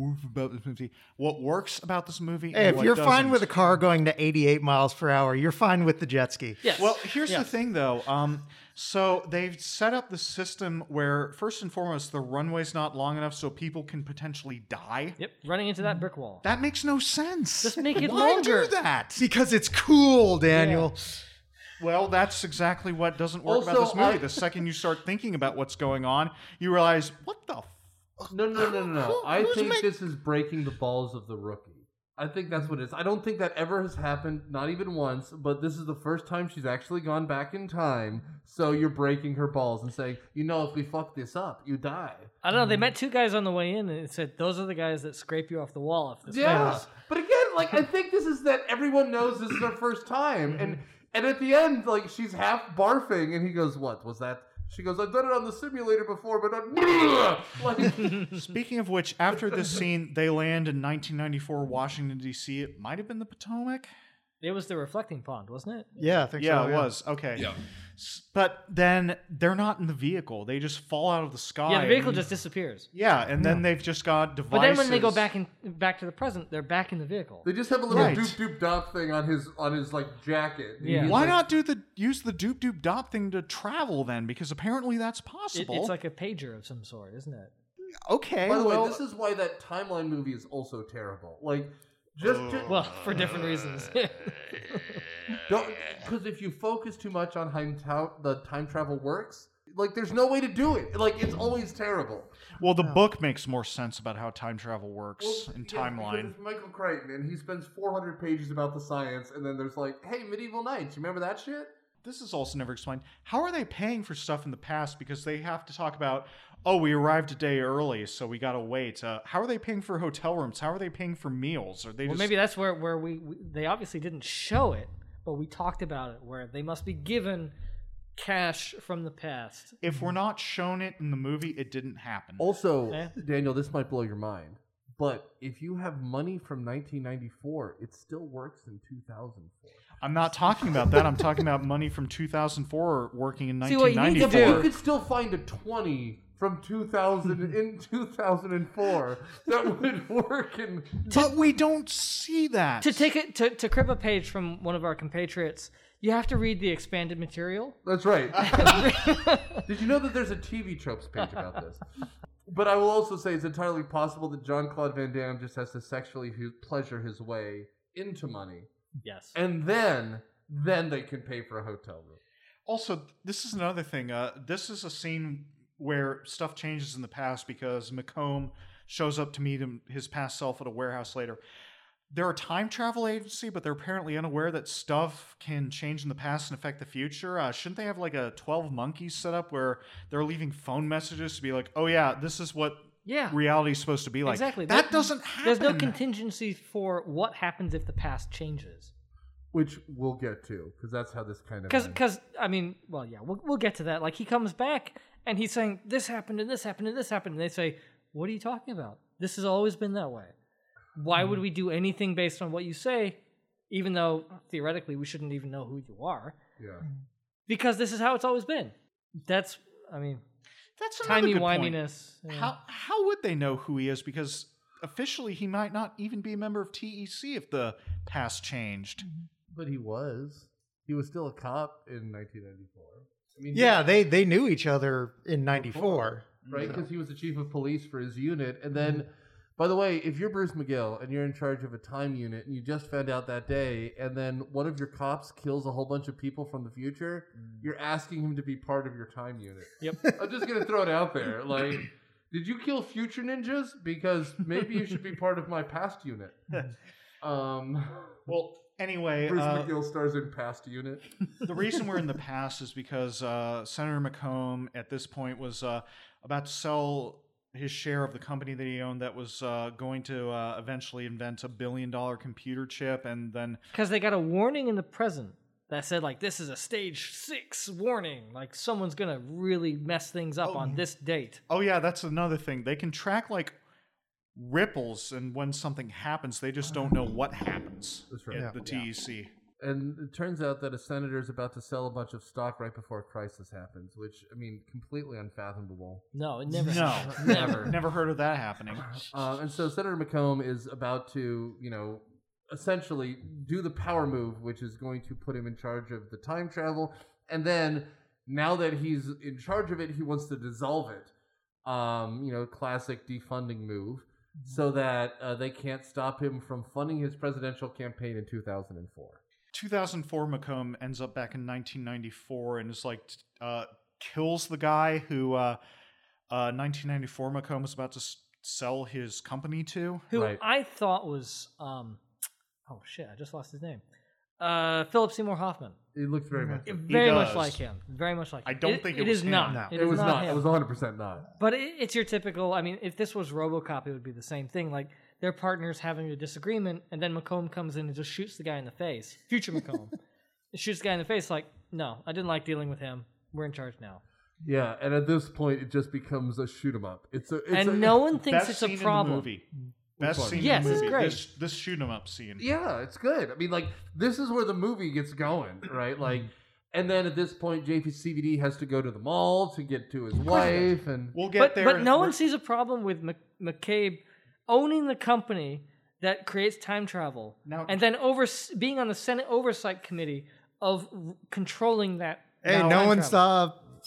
What works about this movie? Hey, and if what you're fine doesn't. with a car going to 88 miles per hour, you're fine with the jet ski. Yes. Well, here's the Yes. thing, though. So they've set up the system where, first and foremost, the runway's not long enough so people can potentially die. Yep, running into that brick wall. That makes no sense. Just make it Why longer. do that? Because it's cool, Daniel. Well, that's exactly what doesn't work about Also, this movie. I- The second you start thinking about what's going on, you realize, what the No. I Who's think make- this is breaking the balls of the rookie. I think that's what it is. I don't think that ever has happened, not even once, but this is the first time she's actually gone back in time. So you're breaking her balls and saying, if we fuck this up, you die. I don't know. They met 2 guys on the way in, and it said those are the guys that scrape you off the wall. If this Yeah. fails. But again, I think this is that everyone knows this is their first time. And at the end, she's half barfing, and he goes, what was that? She goes, I've done it on the simulator before, but not... Speaking of which, after this scene, they land in 1994 Washington, D.C. It might have been the Potomac. It was the reflecting pond, wasn't it? Yeah, I think Yeah, so. it was. Okay. Yeah. But then they're not in the vehicle. They just fall out of the sky. Yeah, the vehicle and- just disappears. Yeah, and then they've just got devices. But then when they go back to the present, they're back in the vehicle. They just have a little Right. doop-doop-dop thing on his jacket. Yeah. He's Why like- not use the doop doop dop thing to travel then? Because apparently that's possible. It's like a pager of some sort, isn't it? Okay. By the well, way, this is why that Timeline movie is also terrible. Like, Well, for different reasons. don't, because if you focus too much on how the time travel works, like, there's no way to do it. Like, it's always terrible. well, the book makes more sense about how time travel works in Yeah, timeline. because it's Michael Crichton, and he spends 400 pages about the science, and then there's like, hey, medieval knights, you remember that shit? This is also never explained. How are they paying for stuff in the past? Because they have to talk about, oh, we arrived a day early, so we gotta wait. How are they paying for hotel rooms? How are they paying for meals? Are they Well, just maybe that's where we they obviously didn't show it, but we talked about it, where they must be given cash from the past. if we're not shown it in the movie, it didn't happen. Also, Eh? Daniel, this might blow your mind, but if you have money from 1994, it still works in 2004. I'm not talking about that. I'm talking about money from 2004 working in See, what you need to 1994. Yeah, but do- you could still find a 20 from 2000 in 2004 that would work in. But we don't see that. To take it to crib a page from one of our compatriots, you have to read the expanded material. That's right. Did you know that there's a TV tropes page about this? But I will also say it's entirely possible that Jean-Claude Van Damme just has to sexually pleasure his way into money, Yes. and then they can pay for a hotel room. Also, this is another thing. This is a scene where stuff changes in the past because McComb shows up to meet his past self at a warehouse later. They're a time travel agency, but they're apparently unaware that stuff can change in the past and affect the future. Shouldn't they have like a 12 Monkeys set up where they're leaving phone messages to be like, oh yeah, this is what Yeah. reality is supposed to be like? Exactly. That doesn't happen. There's no contingency for what happens if the past changes. Which we'll get to, because that's how this kind of... Because I mean, well, yeah, we'll get to that. Like, he comes back and he's saying this happened and this happened and this happened, and they say, "What are you talking about? This has always been that way. Why would we do anything based on what you say, even though theoretically we shouldn't even know who you are? Yeah. Because this is how it's always been." That's, I mean, That's another timey good point. wimeiness. Yeah. How would they know who he is? Because officially he might not even be a member of TEC if the past changed. But he was. He was still a cop in 1994. I mean, Yeah, they knew each other in '94. right? Because he was the chief of police for his unit. And then, by the way, if you're Bruce McGill and you're in charge of a time unit and you just found out that day, and then one of your cops kills a whole bunch of people from the future, you're asking him to be part of your time unit. Yep. I'm just going to throw it out there. Like, did you kill future ninjas? Because maybe you should be part of my past unit. Well, anyway, Bruce McGill stars in past unit. the reason we're in the past is because Senator McComb at this point was about to sell his share of the company that he owned that was going to eventually invent $1 billion computer chip, and then Because they got a warning in the present that said, like, this is a stage 6 warning. Like, someone's going to really mess things up on this date. oh yeah, that's another thing. They can track like ripples, and when something happens, they just don't know what happens. That's right. At the TEC. And it turns out that a senator is about to sell a bunch of stock right before a crisis happens, which, I mean, completely unfathomable. No, it never No, happened. never heard of that happening. And so Senator McComb is about to, essentially do the power move, which is going to put him in charge of the time travel. And then, now that he's in charge of it, he wants to dissolve it. Classic defunding move, so that they can't stop him from funding his presidential campaign in 2004. 2004, McComb ends up back in 1994 and is like kills the guy who 1994 McComb was about to sell his company to. Who Right. I thought was, oh shit, I just lost his name. Philip Seymour Hoffman. It looks very much. Very much does. like him. Very much like him. I don't think it it was is him. not. No. It was not. him. It was 100% not. But it's your typical. I mean, if this was RoboCop, it would be the same thing. Like, their partners having a disagreement, and then McComb comes in and just shoots the guy in the face. Future McComb shoots the guy in the face. Like, no, I didn't like dealing with him. We're in charge now. Yeah, and at this point, it just becomes a shoot 'em up. And no one thinks Best it's scene a in the problem. movie. Best one? scene Yes, in the it's movie. great. This shoot 'em up scene. Yeah, it's good. I mean, like, this is where the movie gets going, right? Like, and then at this point, JCVD has to go to the mall to get to his wife, and We'll get there. But no one sees a problem with McCabe owning the company that creates time travel, Now- and then being on the Senate Oversight Committee of controlling that. Hey, time no one's travel.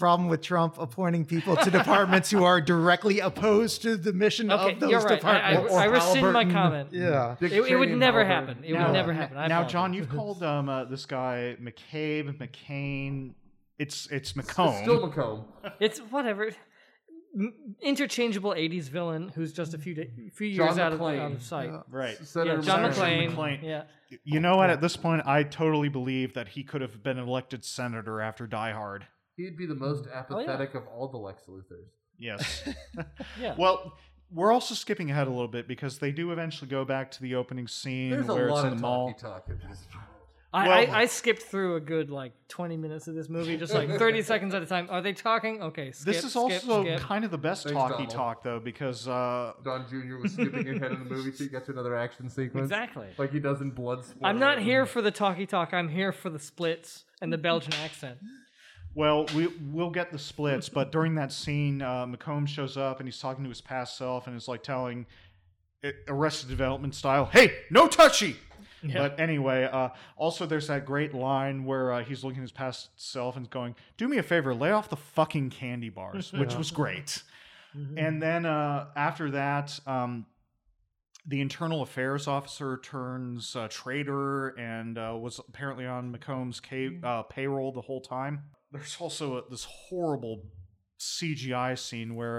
problem with Trump appointing people to departments who are directly opposed to the mission Okay, of those you're right. departments. I rescind my Halliburton. comment. Yeah. Dick It would Cheney never and happen. Halliburton. It would never happen. I Now, apologize. John, you've called this guy McCabe, McCain. It's It's McComb. still McComb. It's whatever. Interchangeable 80s villain who's just a few years John out McClane. of sight. Right. Senator Yeah, John McCain. McClane. Yeah. You know what? At this point, I totally believe that he could have been elected senator after Die Hard. He'd be the most apathetic of all the Lex Luthors. Yes. Yeah. Well, we're also skipping ahead a little bit because they do eventually go back to the opening scene There's a where it's lot in of the mall. talk in this. I skipped through a good 20 minutes of this movie, just 30 seconds at a time. Are they talking? Okay, skip, This is also skip. kind of the best Thanks, talky Donald. talk, though, because Don Jr. was skipping ahead in the movie so you get to another action sequence. Exactly. Like he does in Bloodsport. I'm not here for the talky talk. I'm here for the splits and the Belgian accent. well, we'll get the splits, but during that scene, McComb shows up and he's talking to his past self and is telling Arrested Development style, "Hey, no touchy." Yeah. But anyway, also there's that great line where he's looking at his past self and going, "Do me a favor, lay off the fucking candy bars," which was great. And then after that, the internal affairs officer turns traitor and was apparently on McComb's payroll the whole time. There's also this horrible CGI scene where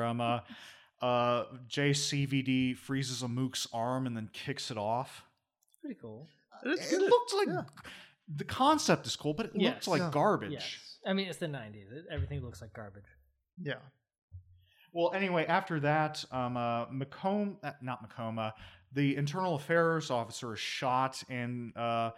JCVD freezes a mook's arm and then kicks it off. Pretty cool. It looked like the concept is cool, but it Yes. looked like garbage. Yes. I mean, it's the 90s. Everything looks like garbage. Yeah. Well, anyway, after that, McComb, not McComb, the internal affairs officer is shot, and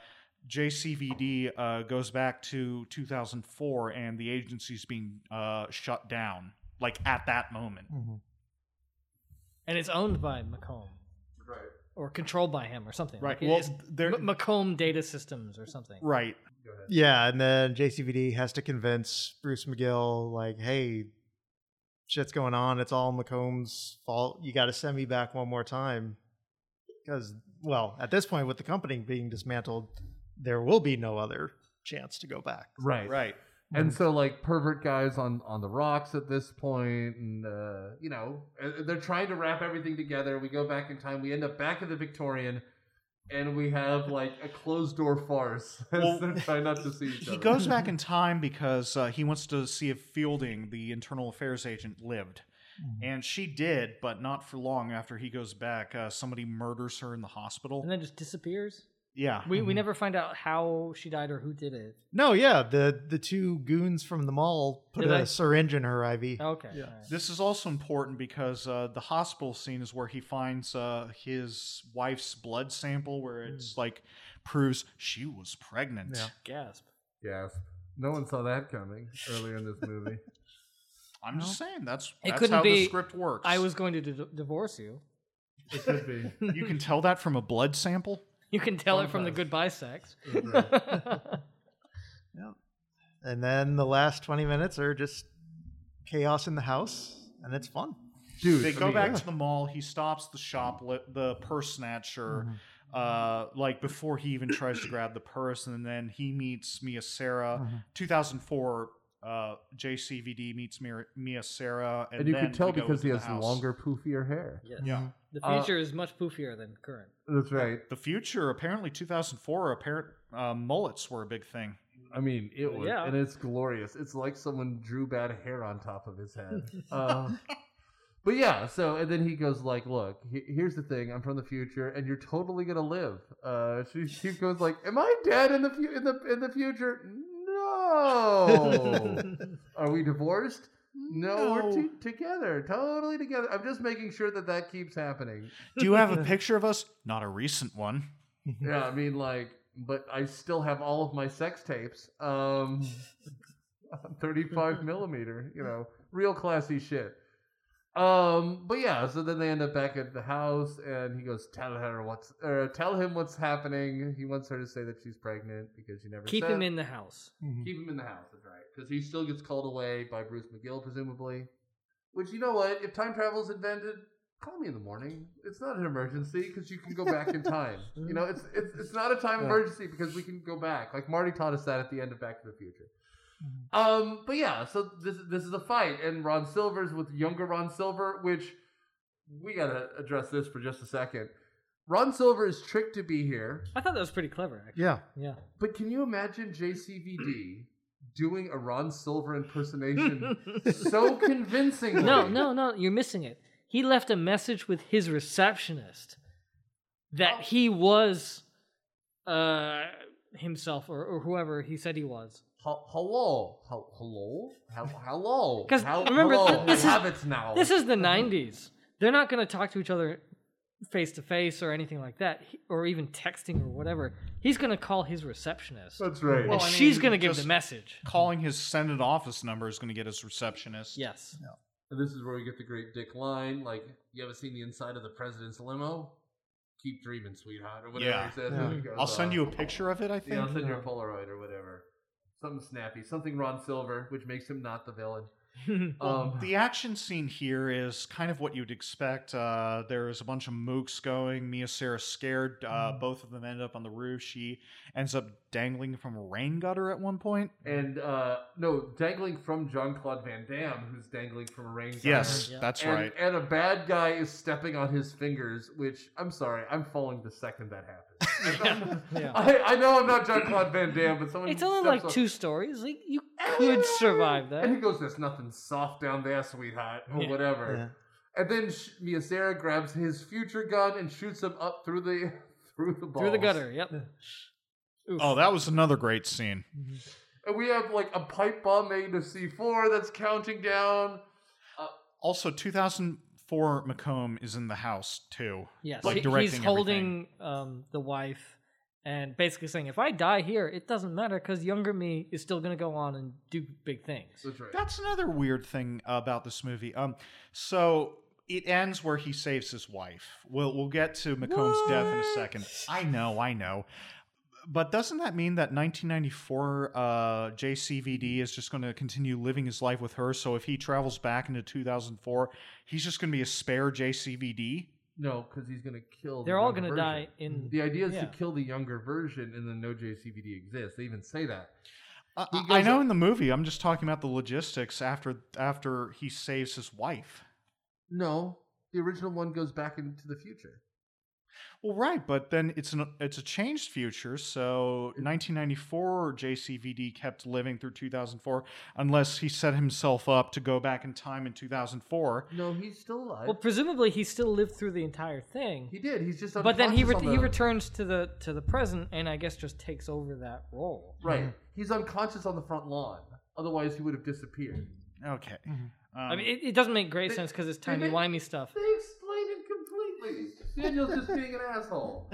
JCVD goes back to 2004, and the agency's being shut down, at that moment. Mm-hmm. And it's owned by McComb. Right. Or controlled by him or something. Right. Like Well, it's there- McComb Data Systems or something. Right. Yeah, and then JCVD has to convince Bruce McGill, hey, shit's going on. It's all McComb's fault. You got to send me back one more time. Because, at this point, with the company being dismantled, there will be no other chance to go back. Right. Right. And so, pervert guys on the rocks at this point, and, they're trying to wrap everything together. We go back in time. We end up back at the Victorian, and we have, a closed-door farce. Well, They're trying not to see each other. He goes back in time because he wants to see if Fielding, the internal affairs agent, lived. And she did, but not for long after he goes back. Somebody murders her in the hospital. And then just disappears. Yeah. We never find out how she died or who did it. No, yeah, the two goons from the mall put Did a they? syringe in her IV. Okay. Yeah. all right. This is also important because the hospital scene is where he finds his wife's blood sample, where it's proves she was pregnant. Yeah. Gasp. Gasp. No one saw that coming earlier in this movie. I'm just saying that's couldn't how the be, script works. I was going to divorce you. It could be. You can tell that from a blood sample. You can tell it from the goodbye sex. And then the last 20 minutes are just chaos in the house, and it's fun. Dude, They go back to the mall. He stops the purse snatcher, before he even tries to grab the purse, and then he meets Mia Sara. 2004, JCVD meets Mia Sara, And you then can tell we go because he into has the house. longer, poofier hair. Yes. Yeah. The future is much poofier than current. That's right. The future, apparently 2004, mullets were a big thing. I mean, it was, Yeah. and it's glorious. It's like someone drew bad hair on top of his head. But yeah, so and then he goes look, here's the thing. I'm from the future, and you're totally gonna live. She goes am I dead in the future? No. Are we divorced? No, we're together, totally together. I'm just making sure that keeps happening. Do you have a picture of us? Not a recent one. Yeah, I mean, but I still have all of my sex tapes. 35 millimeter, real classy shit. But yeah, so then they end up back at the house, and he goes, tell him what's happening. He wants her to say that she's pregnant because she never Keep said. him in the house. Keep him in the house, that's right. Because he still gets called away by Bruce McGill, presumably. Which, you know what? If time travel is invented, call me in the morning. It's not an emergency because you can go back in time. It's not a time emergency because we can go back. Like Marty taught us that at the end of Back to the Future. But yeah, so this is a fight, and Ron Silver's with younger Ron Silver, which we gotta address this for just a second. Ron Silver is tricked to be here, I thought that was pretty clever, actually. Yeah. Yeah. but can you imagine JCVD doing a Ron Silver impersonation so convincingly? No, you're missing it. He left a message with his receptionist that he was himself or whoever he said he was. Hello. Hello. 'Cause Hel- remember, hello. this is- habits now. This is the 90s. They're not going to talk to each other face to face or anything like that, or even texting or whatever. He's going to call his receptionist. That's right. Well, and I she's mean, going to give the just message. Calling his Senate office number is going to get his receptionist. Yes. And this is where we get the great Dick line, like, you ever seen the inside of the president's limo? Keep dreaming, sweetheart, or whatever Yeah. he says. Yeah. He goes, I'll send you a picture of it, I think. Yeah, I'll send you a Polaroid or whatever. Something snappy. Something Ron Silver, which makes him not the villain. The action scene here is kind of what you'd expect. There's a bunch of mooks going. Mia Sara's scared. Both of them end up on the roof. She ends up dangling from a rain gutter at one point. And, no, dangling from Jean-Claude Van Damme, who's dangling from a rain gutter. Yes, Yeah. that's And, right. and a bad guy is stepping on his fingers, which, I'm sorry, I'm falling the second that happens. Yeah. I know I'm not Jean-Claude Van Damme, but someone It's only steps like on- 2 stories. Like, you could survive that. And he goes, "There's nothing soft down there, sweetheart," or Yeah. whatever. Yeah. And then Mia Sara grabs his future gun and shoots him up through the balls. Through the gutter, yep. Oof. Oh, that was another great scene. And we have like a pipe bomb made of C4 that's counting down. Also, 2004 McComb is in the house, too. Yes, Like, he's directing holding the wife and basically saying, if I die here, it doesn't matter because younger me is still going to go on and do big things. That's right. That's another weird thing about this movie. So it ends where he saves his wife. We'll get to McComb's death in a second. I know. But doesn't that mean that 1994 JCVD is just going to continue living his life with her? So if he travels back into 2004, he's just going to be a spare JCVD? No, because he's going to kill the They're all younger going to version. die in. The idea is Yeah. to kill the younger version and then no JCVD exists. They even say that. I know in the movie. I'm just talking about the logistics after he saves his wife. No, the original one goes back into the future. Well, right, but then it's a changed future. So 1994 JCVD kept living through 2004, unless he set himself up to go back in time in 2004. No, he's still alive. Well, presumably he still lived through the entire thing. He did. He's just But then he unconscious on the- returns to the present and I guess just takes over that role. Right. He's unconscious on the front lawn. Otherwise, he would have disappeared. Okay. I mean, it doesn't make great sense because it's timey-wimey stuff. They explain it completely. Daniel's just being an asshole.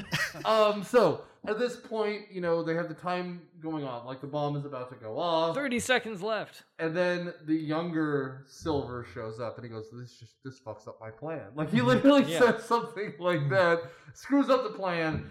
So at this point, they have the time going on. Like the bomb is about to go off. 30 seconds left. And then the younger Silver shows up and he goes, this fucks up my plan. Like he literally Yeah. says something like that, screws up the plan.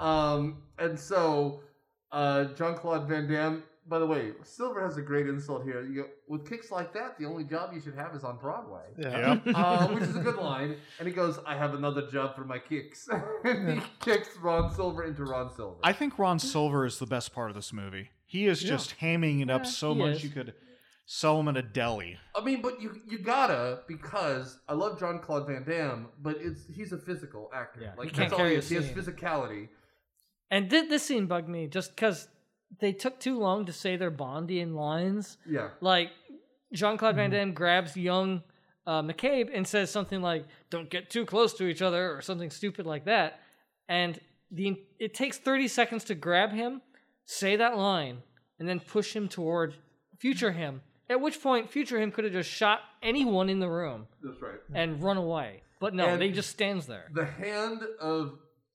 And so Jean-Claude Van Damme, by the way, Silver has a great insult here. You go, with kicks like that, the only job you should have is on Broadway. Yeah. Which is a good line. And he goes, I have another job for my kicks. And he kicks Ron Silver into Ron Silver. I think Ron Silver is the best part of this movie. He is just hamming it up Yeah, so he much is. you could sell him at a deli. I mean, but you gotta, because I love Jean-Claude Van Damme, but he's a physical actor. Yeah, Like he can't that's all carry he a is. He has scene. physicality. And this scene bugged me just because they took too long to say their Bondian lines. Yeah. Like, Jean-Claude Van Damme grabs young McCabe and says something like, don't get too close to each other, or something stupid like that. And it takes 30 seconds to grab him, say that line, and then push him toward future him. At which point, future him could have just shot anyone in the room That's right. and run away. But no, And they just stands there. The hand of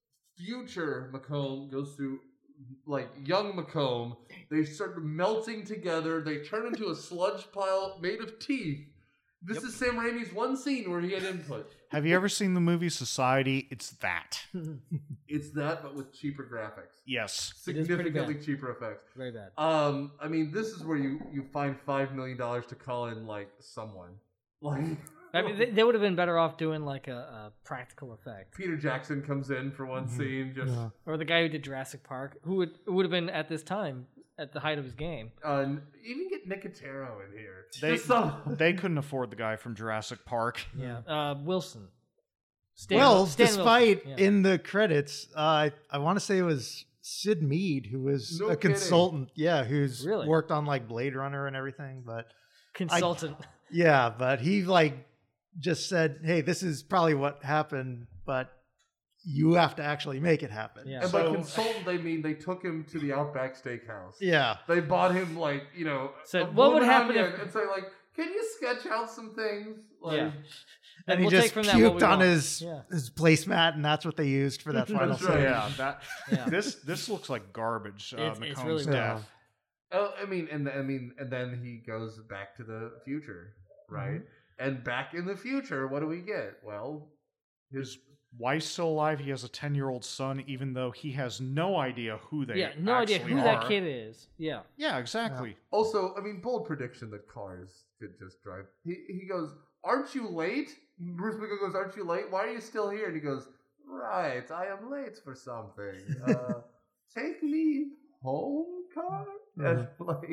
future McComb goes through, like, young McComb. They start melting together. They turn into a sludge pile made of teeth. This is Sam Raimi's one scene where he had input. Have you ever seen the movie Society? It's that. It's that, but with cheaper graphics. Yes. It is pretty Significantly bad. cheaper effects. Very bad. I mean, this is where you find $5 million to call in, like, someone. Like, I mean, they would have been better off doing like a practical effect. Peter Jackson comes in for one scene. Just Yeah. Or the guy who did Jurassic Park, who would have been at this time at the height of his game. Even get Nicotero in here. They couldn't afford the guy from Jurassic Park. Yeah, Wilson. Stan despite Wilson. in the credits, I want to say it was Sid Mead who was a consultant. Yeah, who's worked on like Blade Runner and everything. But consultant. But he just said, "Hey, this is probably what happened, but you have to actually make it happen." Yeah. And by consultant, they mean they took him to the Outback Steakhouse. Yeah. They bought him said, what would happen if... and say can you sketch out some things? And he just puked on his placemat, and that's what they used for that final scene. Yeah, this looks like garbage. It's really death. I mean, and then he goes back to the future, right? Mm-hmm. And back in the future, what do we get? Well, his wife's still alive. He has a 10-year-old son, even though he has no idea who they no idea who that kid is. Yeah, exactly. Yeah. Also, I mean, bold prediction that cars could just drive. He goes, "Aren't you late?" Bruce McGill goes, "Aren't you late? Why are you still here?" And he goes, "Right, I am late for something. Take me home, car." And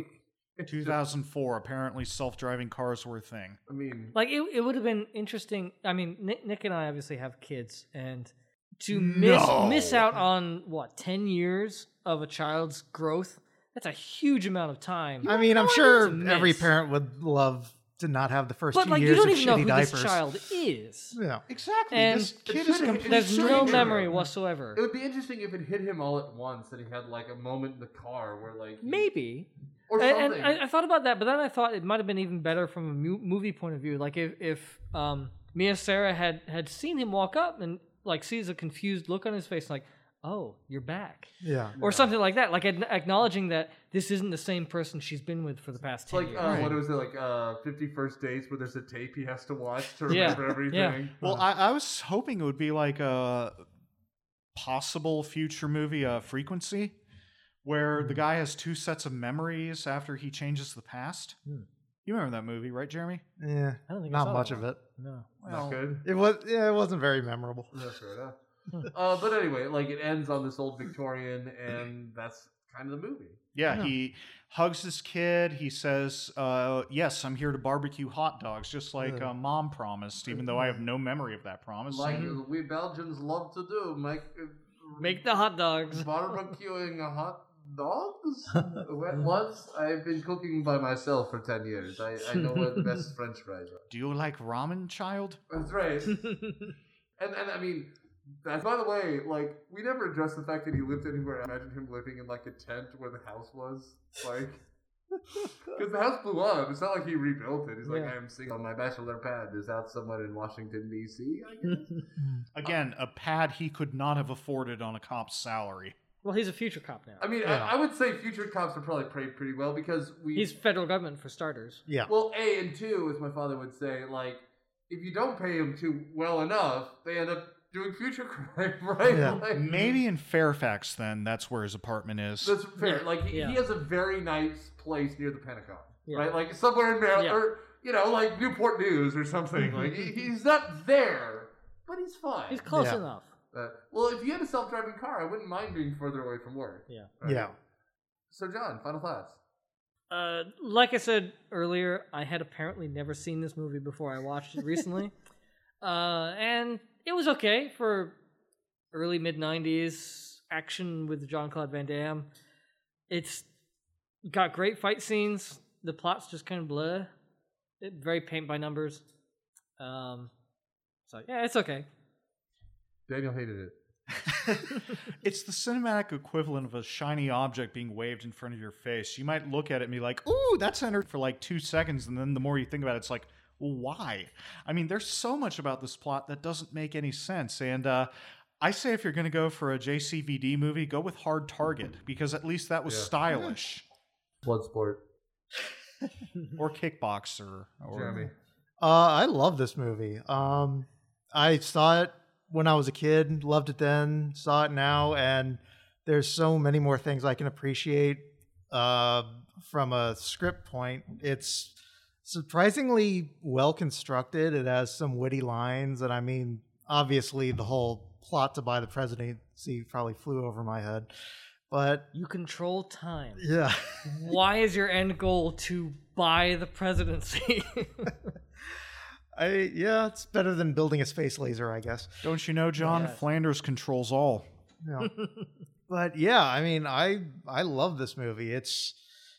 2004, apparently self-driving cars were a thing. I mean, it would have been interesting. I mean, Nick and I obviously have kids, and to miss out on 10 years of a child's growth, that's a huge amount of time. I mean, I'm sure every parent would love to not have the first 2 years of shitty diapers. But you don't even know who this child is. Yeah, exactly. And this kid is there's no memory whatsoever. It would be interesting if it hit him all at once, and he had a moment in the car where maybe. Or something. And I thought about that, but then I thought it might have been even better from a movie point of view. Like if Mia Sara had seen him walk up and sees a confused look on his face, "Oh, you're back," or something like that, acknowledging that this isn't the same person she's been with for the past 10 years. What was it 50 First Dates, where there's a tape he has to watch to remember everything? Yeah. Well, I was hoping it would be like a possible future movie, Frequency, where the guy has 2 sets of memories after he changes the past. You remember that movie, right, Jeremy? Yeah, I don't think not much of it. No, not good. It wasn't very memorable. That's fair enough. But anyway, it ends on this old Victorian, and that's kind of the movie. Yeah, he hugs his kid. He says, "Yes, I'm here to barbecue hot dogs," just like Mom promised, even though I have no memory of that promise. Like we Belgians love to do, make the hot dogs. Barbecuing hot dogs? Once I've been cooking by myself for 10 years. I know what the best French fries are. Do you like ramen, child? That's right. and I mean, that's, by the way, we never addressed the fact that he lived anywhere. I imagine him living in a tent where the house was. Because the house blew up. It's not like he rebuilt it. He's I am sitting on my bachelor pad. Is out somewhere in Washington, D.C., I guess? Again, a pad he could not have afforded on a cop's salary. Well, he's a future cop now. I mean, I would say future cops are probably paid pretty well because he's federal government for starters. Yeah. Well, A, and 2, as my father would say, if you don't pay him too well enough, they end up doing future crime, right? Yeah. Maybe in Fairfax, then, that's where his apartment is. That's fair. He has a very nice place near the Pentagon, right? Somewhere in Maryland, or, Newport News or something. He's not there, but he's fine. He's close enough. Well, if you had a self-driving car, I wouldn't mind being further away from work. Yeah. Right? Yeah. So, John, final thoughts? Like I said earlier, I had apparently never seen this movie before I watched it recently. And it was okay for early, mid-90s action with Jean-Claude Van Damme. It's got great fight scenes. The plot's just kind of bleh. Very paint by numbers. So, yeah, it's okay. Daniel hated it. It's the cinematic equivalent of a shiny object being waved in front of your face. You might look at it and be like, "Ooh, that's entered for 2 seconds," and then the more you think about it, it's like, well, why? I mean, there's so much about this plot that doesn't make any sense. And I say if you're going to go for a JCVD movie, go with Hard Target, because at least that was stylish. Bloodsport. Or Kickboxer. Or Jeremy. I love this movie. I saw it when I was a kid, loved it then, saw it now, and there's so many more things I can appreciate from a script point. It's surprisingly well constructed. It has some witty lines, and I mean, obviously the whole plot to buy the presidency probably flew over my head. But You control time. yeah, Why is your end goal to buy the presidency? it's better than building a space laser, I guess. Don't you know, John? Yes. Flanders controls all. Yeah. But yeah, I mean, I love this movie. It's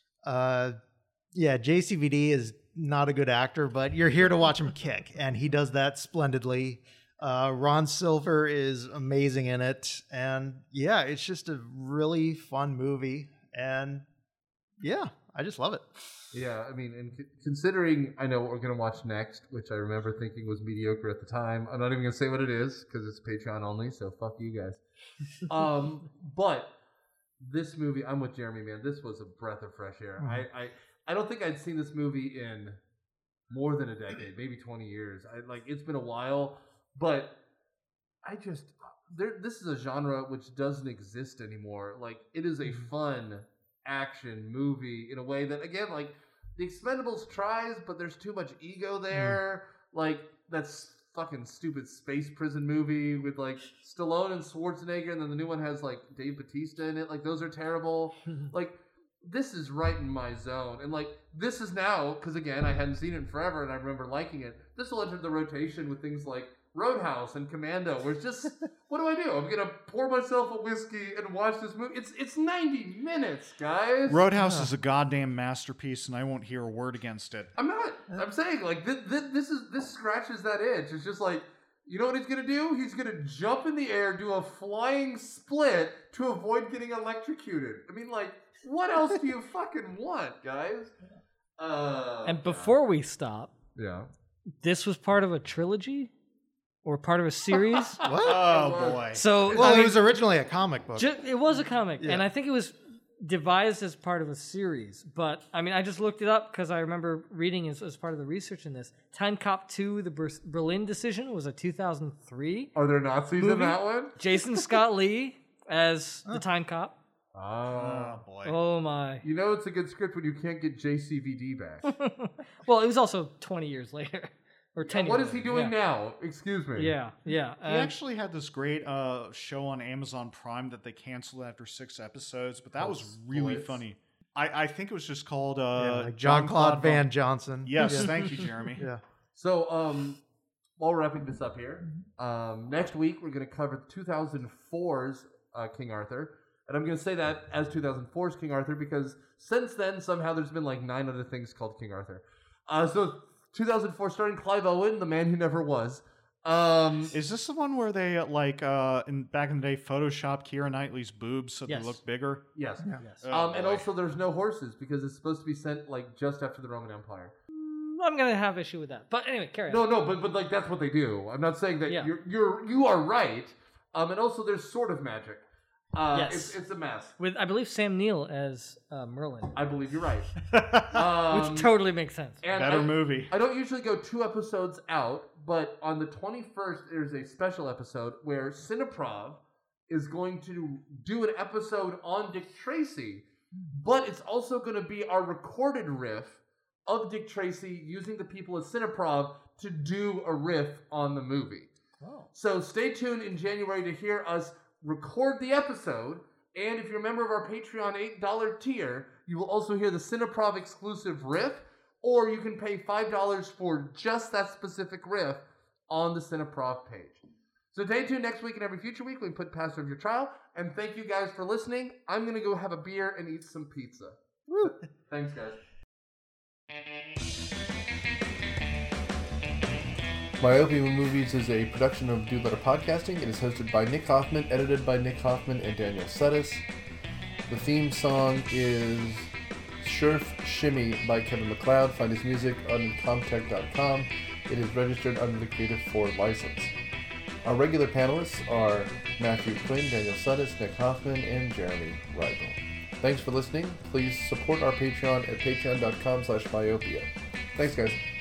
JCVD is not a good actor, but you're here to watch him kick, and he does that splendidly. Ron Silver is amazing in it, and yeah, it's just a really fun movie, and yeah, I just love it. Yeah, I mean, and considering I know what we're going to watch next, which I remember thinking was mediocre at the time. I'm not even going to say what it is because it's Patreon only, so fuck you guys. But this movie, I'm with Jeremy, man. This was a breath of fresh air. Mhm. I don't think I'd seen this movie in more than a decade, maybe 20 years. It's been a while, but this is a genre which doesn't exist anymore. Like, it is a fun action movie in a way that, again, like, The Expendables tries, but there's too much ego there. Like, that's fucking stupid space prison movie with, like, Stallone and Schwarzenegger, and then the new one has, like, Dave Bautista in it. Like, those are terrible. Like, this is right in my zone. And, like, this is now, because, again, I hadn't seen it in forever, and I remember liking it. This will enter the rotation with things like Roadhouse and Commando, where it's just, what do I do? I'm gonna pour myself a whiskey and watch this movie. It's 90 minutes, guys. Roadhouse is a goddamn masterpiece, and I won't hear a word against it. I'm not. I'm saying, like, this scratches that itch. It's just like, you know what he's gonna do? He's gonna jump in the air, do a flying split to avoid getting electrocuted. I mean, like, what else do you fucking want, guys? And before we stop, yeah, this was part of a trilogy or part of a series. What? Oh boy. So Well, it was originally a comic book. it was a comic, Yeah. and I think it was devised as part of a series. But I mean, I just looked it up because I remember reading as part of the research in this. Time Cop 2: The Berlin Decision was a 2003. are there Nazis in Movie? that one? Jason Scott Lee as the Time Cop. Oh boy. Oh my! You know it's a good script when you can't get JCVD back. Well, it was also 20 years later, or 10 years. What is he later. doing now? Excuse me. Yeah. He actually had this great show on Amazon Prime that they canceled after 6 episodes, but that was really Splits. funny. I think it was just called like Jean-Claude Van Johnson. Yes, Yeah. thank you, Jeremy. Yeah. So, while wrapping this up here, next week we're going to cover 2004's King Arthur. And I'm going to say that as 2004's King Arthur because since then, somehow there's been like 9 other things called King Arthur. So 2004 starring Clive Owen, the man who never was. Is this the one where they back in the day photoshopped Keira Knightley's boobs so Yes. they look bigger? Yes. Yes. Oh, And boy. also there's no horses because it's supposed to be sent like just after the Roman Empire. I'm gonna have issue with that. But anyway, carry on. No, but like that's what they do. I'm not saying that Yeah. you are right. And also there's sort of magic. Yes. It's a mess. With I believe Sam Neill as Merlin, I believe you're right. which totally makes sense. And Better movie. I don't usually go 2 episodes out, but on the 21st, there's a special episode where Cineprov is going to do an episode on Dick Tracy, but it's also going to be our recorded riff of Dick Tracy using the people of Cineprov to do a riff on the movie. Oh. So stay tuned in January to hear us record the episode, and if you're a member of our Patreon $8 tier, you will also hear the Cineprov exclusive riff, or you can pay $5 for just that specific riff on the Cineprov page. So stay tuned next week and every future week when we put Pastor of Your Trial, and thank you guys for listening. I'm going to go have a beer and eat some pizza. Woo. Thanks, guys. Myopia Movies is a production of Dude Letter Podcasting. It is hosted by Nick Hoffman, edited by Nick Hoffman and Daniel Sudis. The theme song is Surf Shimmy by Kevin MacLeod. Find his music on Comtech.com. It is registered under the Creative 4 license. Our regular panelists are Matthew Quinn, Daniel Sudis, Nick Hoffman, and Jeremy Rigel. Thanks for listening. Please support our Patreon at patreon.com/myopia. Thanks, guys.